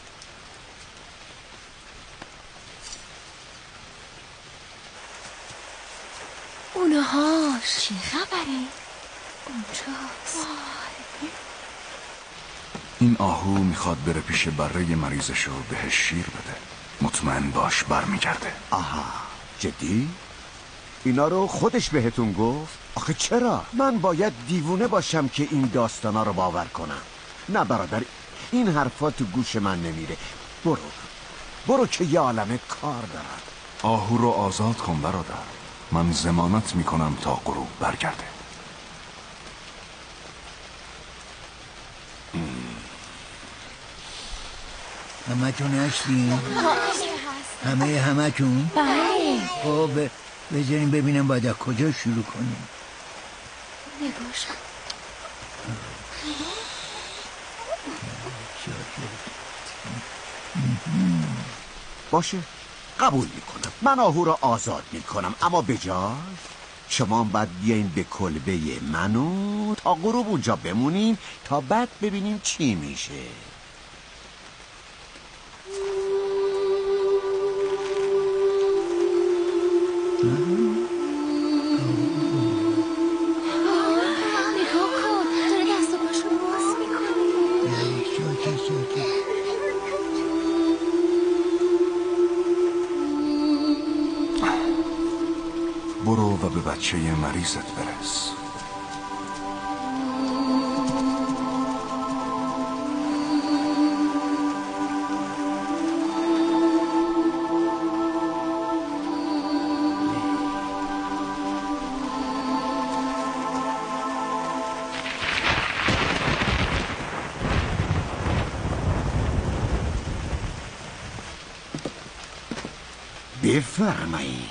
اونهاش چه خبره؟ اونجاست. این آهو میخواد بره پیش بره مریضشو بهش شیر بده. مطمئن باش برمیگرده. آها جدی؟ اینا رو خودش بهتون گفت؟ آخه چرا؟ من باید دیوونه باشم که این داستانا رو باور کنم. نه برادر، این حرفا تو گوش من نمیره. برو برو که یه عالمه کار دارم. آهو رو آزاد کن برادر. من ضمانت میکنم تا غروب برگرده. همه تون هستیم؟ همه همه تون؟ بله. خب بذاریم ببینم باید از کجا شروع کنیم. نگاش باشه قبول میکنم. من آهو رو آزاد میکنم، اما به جاش شما باید بیاین به کلبه منو تا غروب اونجا بمونین تا بعد ببینیم چی میشه. نگاه کن داره دست و پاشو باز میکنه. شاکه شاکه بچه مریضت برس. بفرمایی.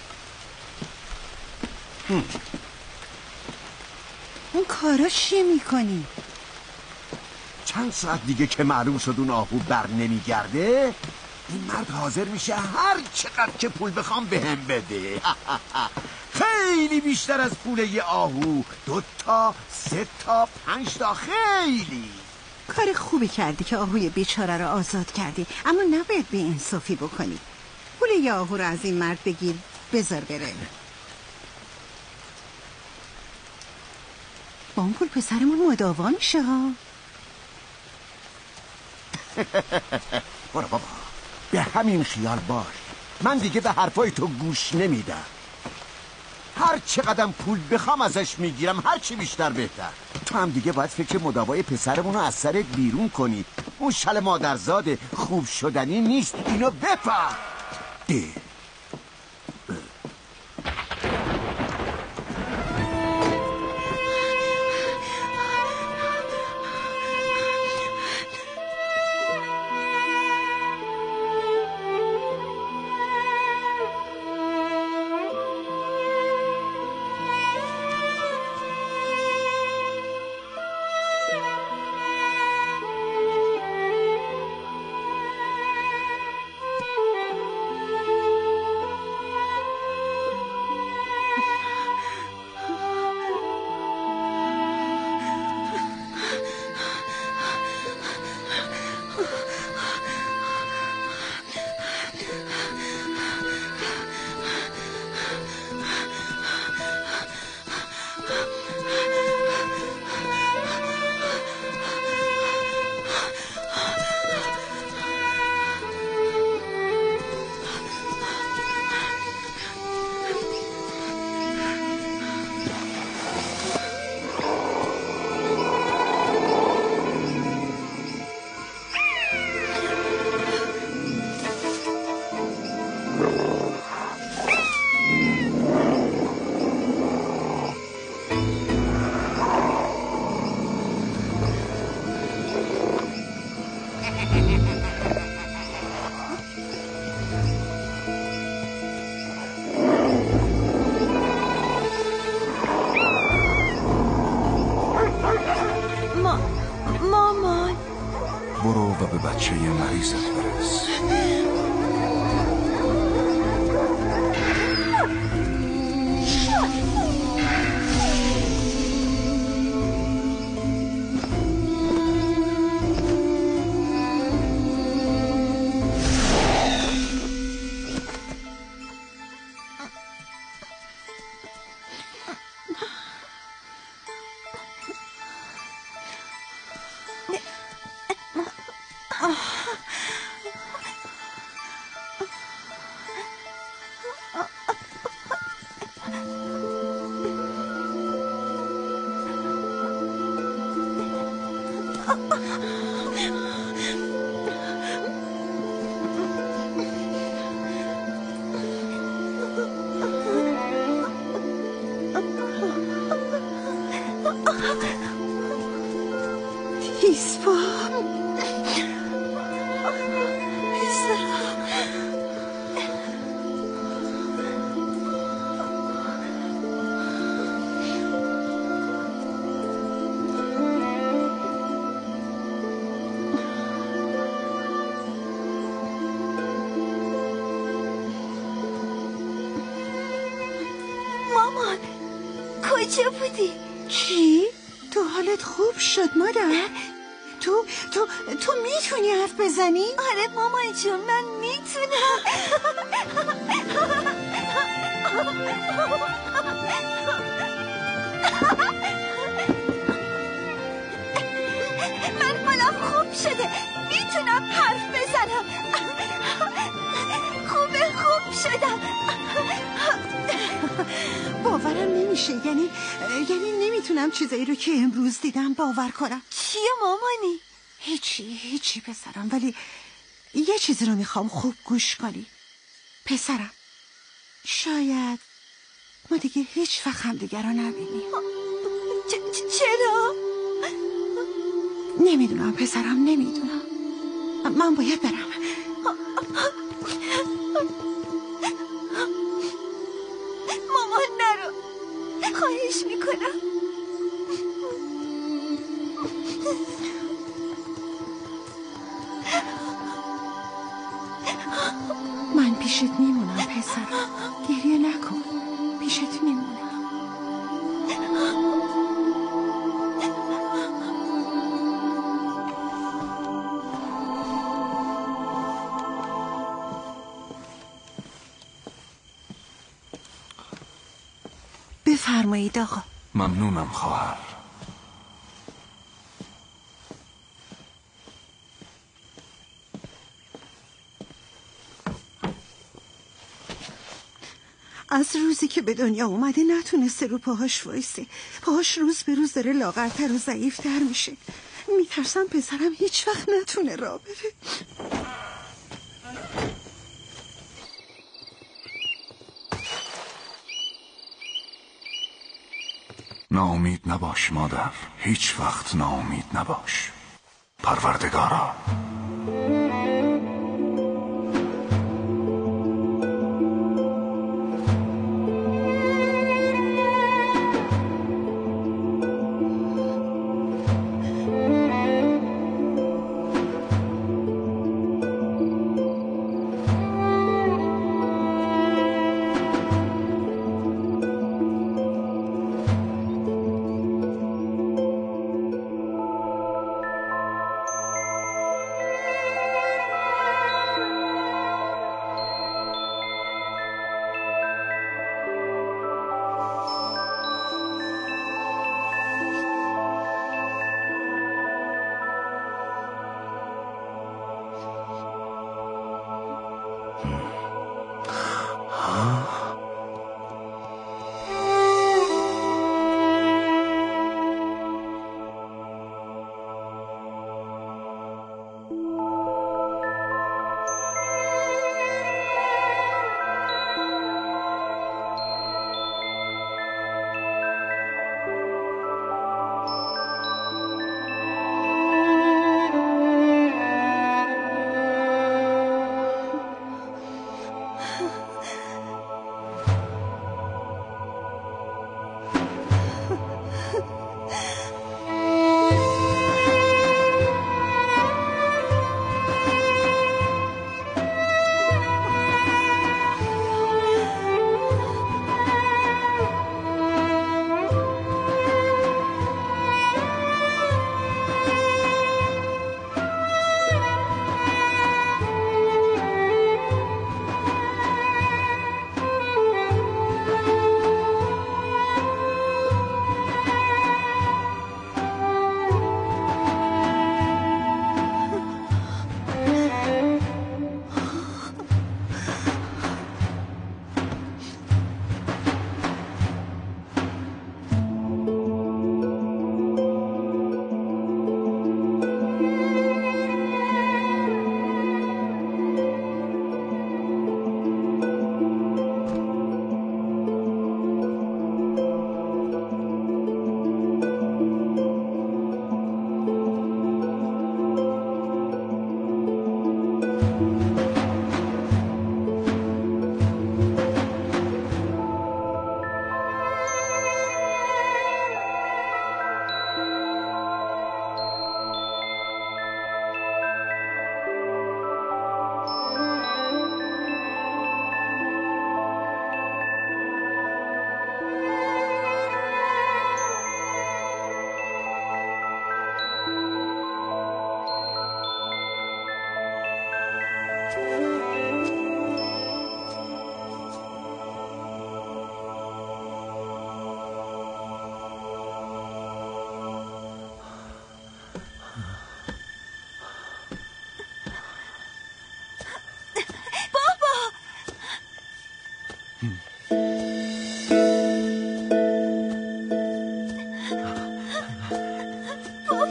اون کارا چی میکنی؟ چند ساعت دیگه که معلوم شد اون آهو بر نمیگرده، این مرد حاضر میشه هر چقدر که پول بخوام بهم بده. خیلی بیشتر از پول یه آهو. دو تا، سه تا، پنج تا، خیلی. کار خوبی کردی که آهوی بیچاره رو آزاد کردی، اما نباید بی انصافی بکنی. پول یه آهو رو از این مرد بگیر، بذار بره. با اون پول پسرمون مداوا میشه ها. برو بابا، به همین خیال باش. من دیگه به حرفای تو گوش نمیدم. هر چقدرم پول بخوام ازش میگیرم، هر چی بیشتر بهتر. تو هم دیگه باید فکر مداوای پسرمون رو از سرت بیرون کنی. اون شل مادرزاد خوب شدنی نیست، اینو بفهم. ده. برو و به بچه مریضت برس. مامان کجا بودی؟ چی؟ تو حالت خوب شد مادر؟ تو تو تو میتونی حرف بزنی؟ آره مامان جون من میتونم. من حالم خوب شده، میتونم حرف بزنم. خوبه خوب شدم. باورم یعنی نمیتونم چیزایی رو که امروز دیدم باور کنم. چیه مامانی؟ هیچی هیچی پسرم، ولی یه چیزی رو میخوام خوب گوش کنی. پسرم، شاید ما دیگه هیچ وقت هم دیگه رو نبینیم. چرا؟ نمیدونم پسرم، نمیدونم. من باید برم. مامان نرو، خواهش میکنم. من پیشت میمونم پسرم، گریه نکن، پیشت میمونم. بفرمایید آقا. ممنونم خواهر. از روزی که به دنیا اومده نتونسته رو پاهاش وایسه. پاهاش روز به روز داره لاغرتر و ضعیفتر میشه. میترسم پسرم هیچ وقت نتونه راه بره. ناامید نباش مادر، هیچ وقت ناامید نباش. پروردگارا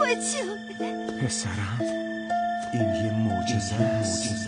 جون. پسرم این یه معجزه است.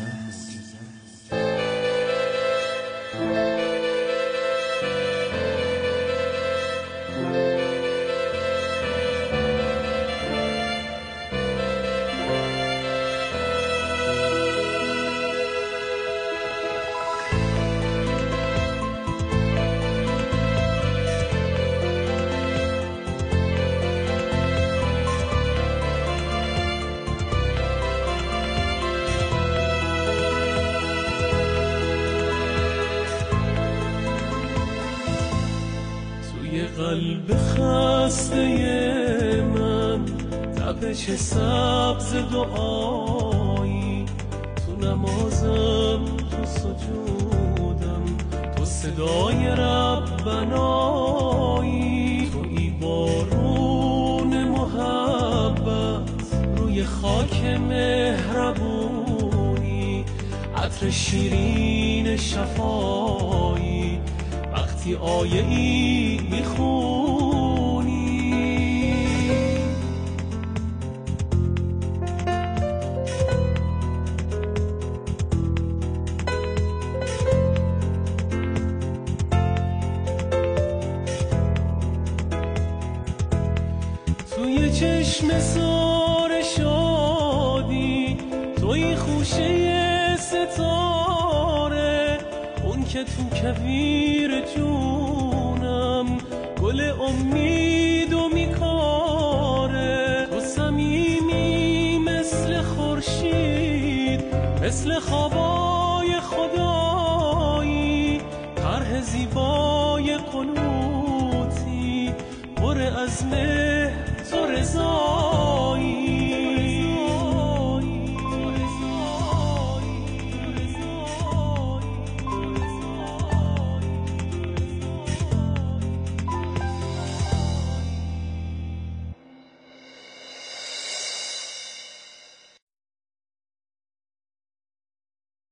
قلب خسته من تپش سبز دعایی، تو نمازم، تو سجودم، تو صدای ربنایی، تو ای بارون محبت روی خاک مهربونی، عطر شیرین شفایی، وقتی آیه ای میخونی. توی چشم سار شادی، توی خوشه ستاره، اون که تو کویر جونم گل امیدو میکاره. تو صمیمی مثل خورشید، مثل خوابای خدایی، طرح زیبای قنوتی پر از